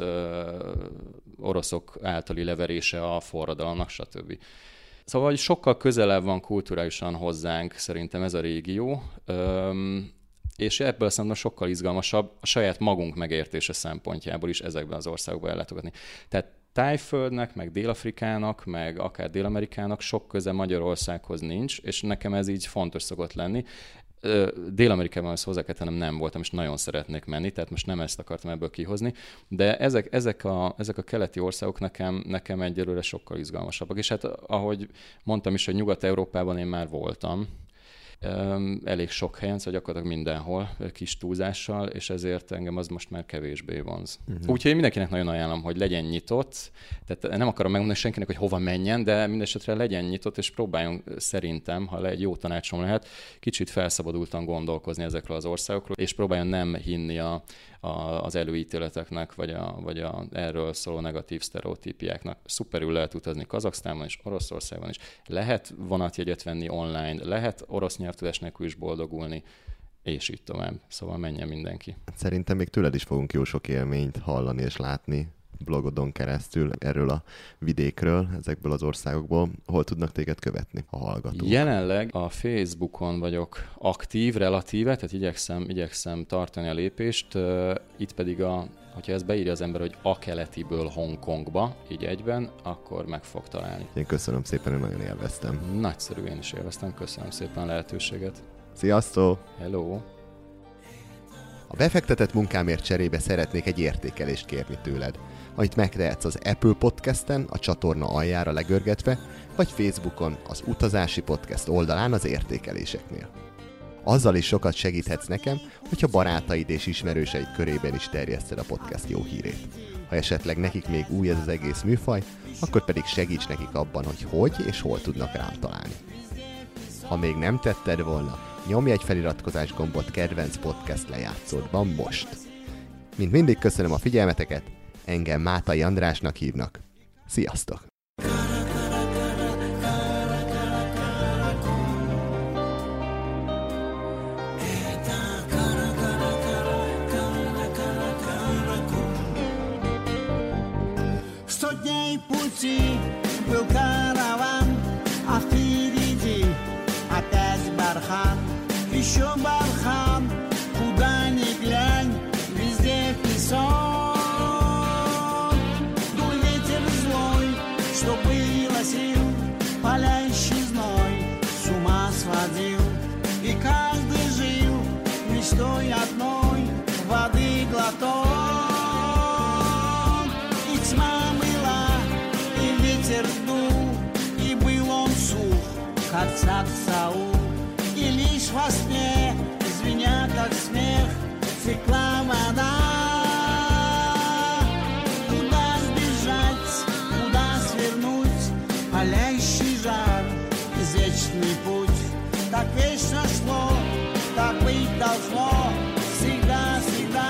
oroszok általi leverése a forradalomnak, stb. Szóval hogy sokkal közelebb van kulturálisan hozzánk szerintem ez a régió, és ebből szerintem sokkal izgalmasabb a saját magunk megértése szempontjából is ezekben az országokban ellátogatni. Tehát Tájföldnek, meg Dél-Afrikának, meg akár Dél-Amerikának sok köze Magyarországhoz nincs, és nekem ez így fontos szokott lenni. Dél-Amerikában ezt hozzá kell tennem, nem voltam, és nagyon szeretnék menni, tehát most nem ezt akartam ebből kihozni, de ezek a keleti országok nekem egyelőre sokkal izgalmasabbak. És hát ahogy mondtam is, hogy Nyugat-Európában én már voltam, elég sok helyen, szóval gyakorlatilag mindenhol kis túlzással, és ezért engem az most már kevésbé vonz. Úgyhogy mindenkinek nagyon ajánlom, hogy legyen nyitott, tehát nem akarom megmondani senkinek, hogy hova menjen, de mindesetre legyen nyitott, és próbáljon szerintem, ha egy jó tanácsom lehet, kicsit felszabadultan gondolkozni ezekről az országokról, és próbáljon nem hinni az előítéleteknek, vagy erről szóló negatív sztereotípiáknak. Szuperül lehet utazni Kazaksztánban és Oroszországban is. Lehet vonatjegyet venni online, lehet orosz nyelvtudás nélkül is boldogulni, és így tovább. Szóval menjen mindenki. Szerintem még tőled is fogunk jó sok élményt hallani és látni blogodon keresztül erről a vidékről, ezekből az országokból. Hol tudnak téged követni a hallgatók? Jelenleg a Facebookon vagyok aktív, relatíve, tehát igyekszem tartani a lépést. Itt pedig hogyha ezt beírja az ember, hogy a keletiből Hongkongba, így egyben, akkor meg fog találni. Én köszönöm szépen, én nagyon élveztem. Nagyszerű, én is élveztem. Köszönöm szépen a lehetőséget. Sziasztok! Hello! A befektetett munkámért cserébe szeretnék egy értékelést kérni tőled, amit megtehetsz az Apple Podcasten, a csatorna aljára legörgetve, vagy Facebookon, az Utazási Podcast oldalán az értékeléseknél. Azzal is sokat segíthetsz nekem, hogyha barátaid és ismerőseid körében is terjeszted a podcast jó hírét. Ha esetleg nekik még új ez az egész műfaj, akkor pedig segíts nekik abban, hogy és hol tudnak rám találni. Ha még nem tetted volna, nyomj egy feliratkozás gombot kedvenc podcast lejátszódban most. Mint mindig köszönöm a figyelmeteket, engem Mátai Andrásnak hívnak. Sziasztok! Был караван, а впереди опять бархан. Еще бархан, куда ни глянь, везде песок. Дул ветер злой, что было сил, палящий зной с ума сводил. И каждый жил мечтой одной, воды глоток. И тьма была, и ветер дул, и был он сух, как царь Саул. И лишь во сне, звеня как смех, текла вода. Куда сбежать, куда свернуть, палящий жар, извечный путь. Так вечно шло, так быть должно, всегда, всегда.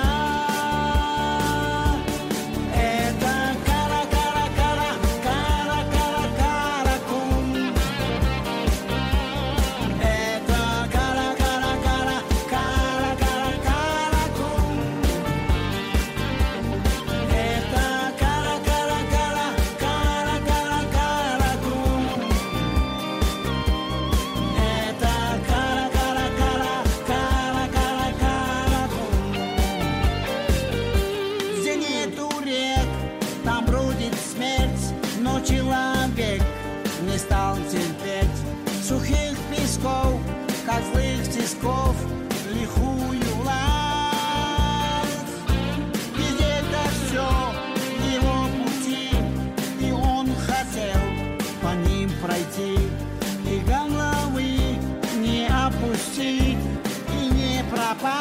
Человек не стал терпеть сухих песков, как злых тисков, лихую власть. Везде так все его пути, и он хотел по ним пройти, и головы не опустить, и не пропасть.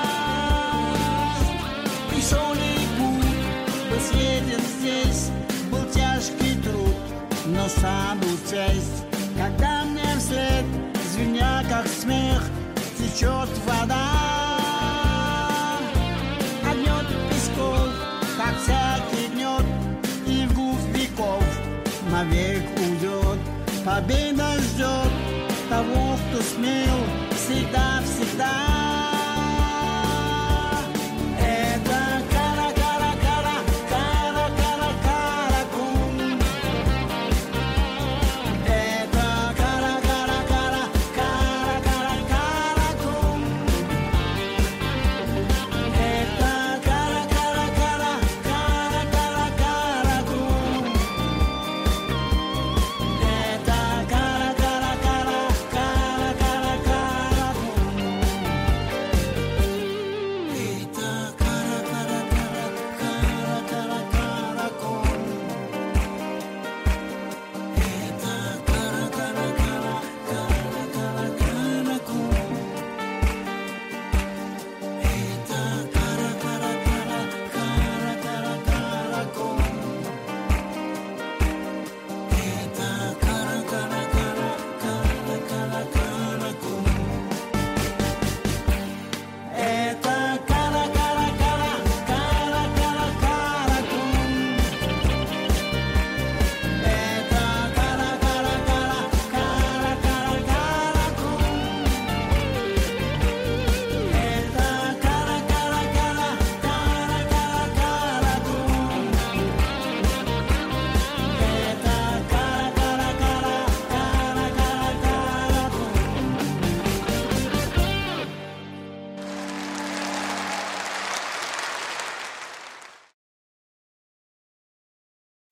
И шелый путь был съеден здесь, был тяжкий труд, но саду честь. Когда мне вслед, звеня как смех, течет вода, а гнет песков, как всякий гнет, и вглубь веков навек уйдет. Победа ждет того, кто смел, всегда, всегда.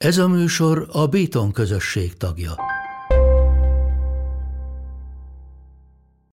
Ez a műsor a Béton közösség tagja.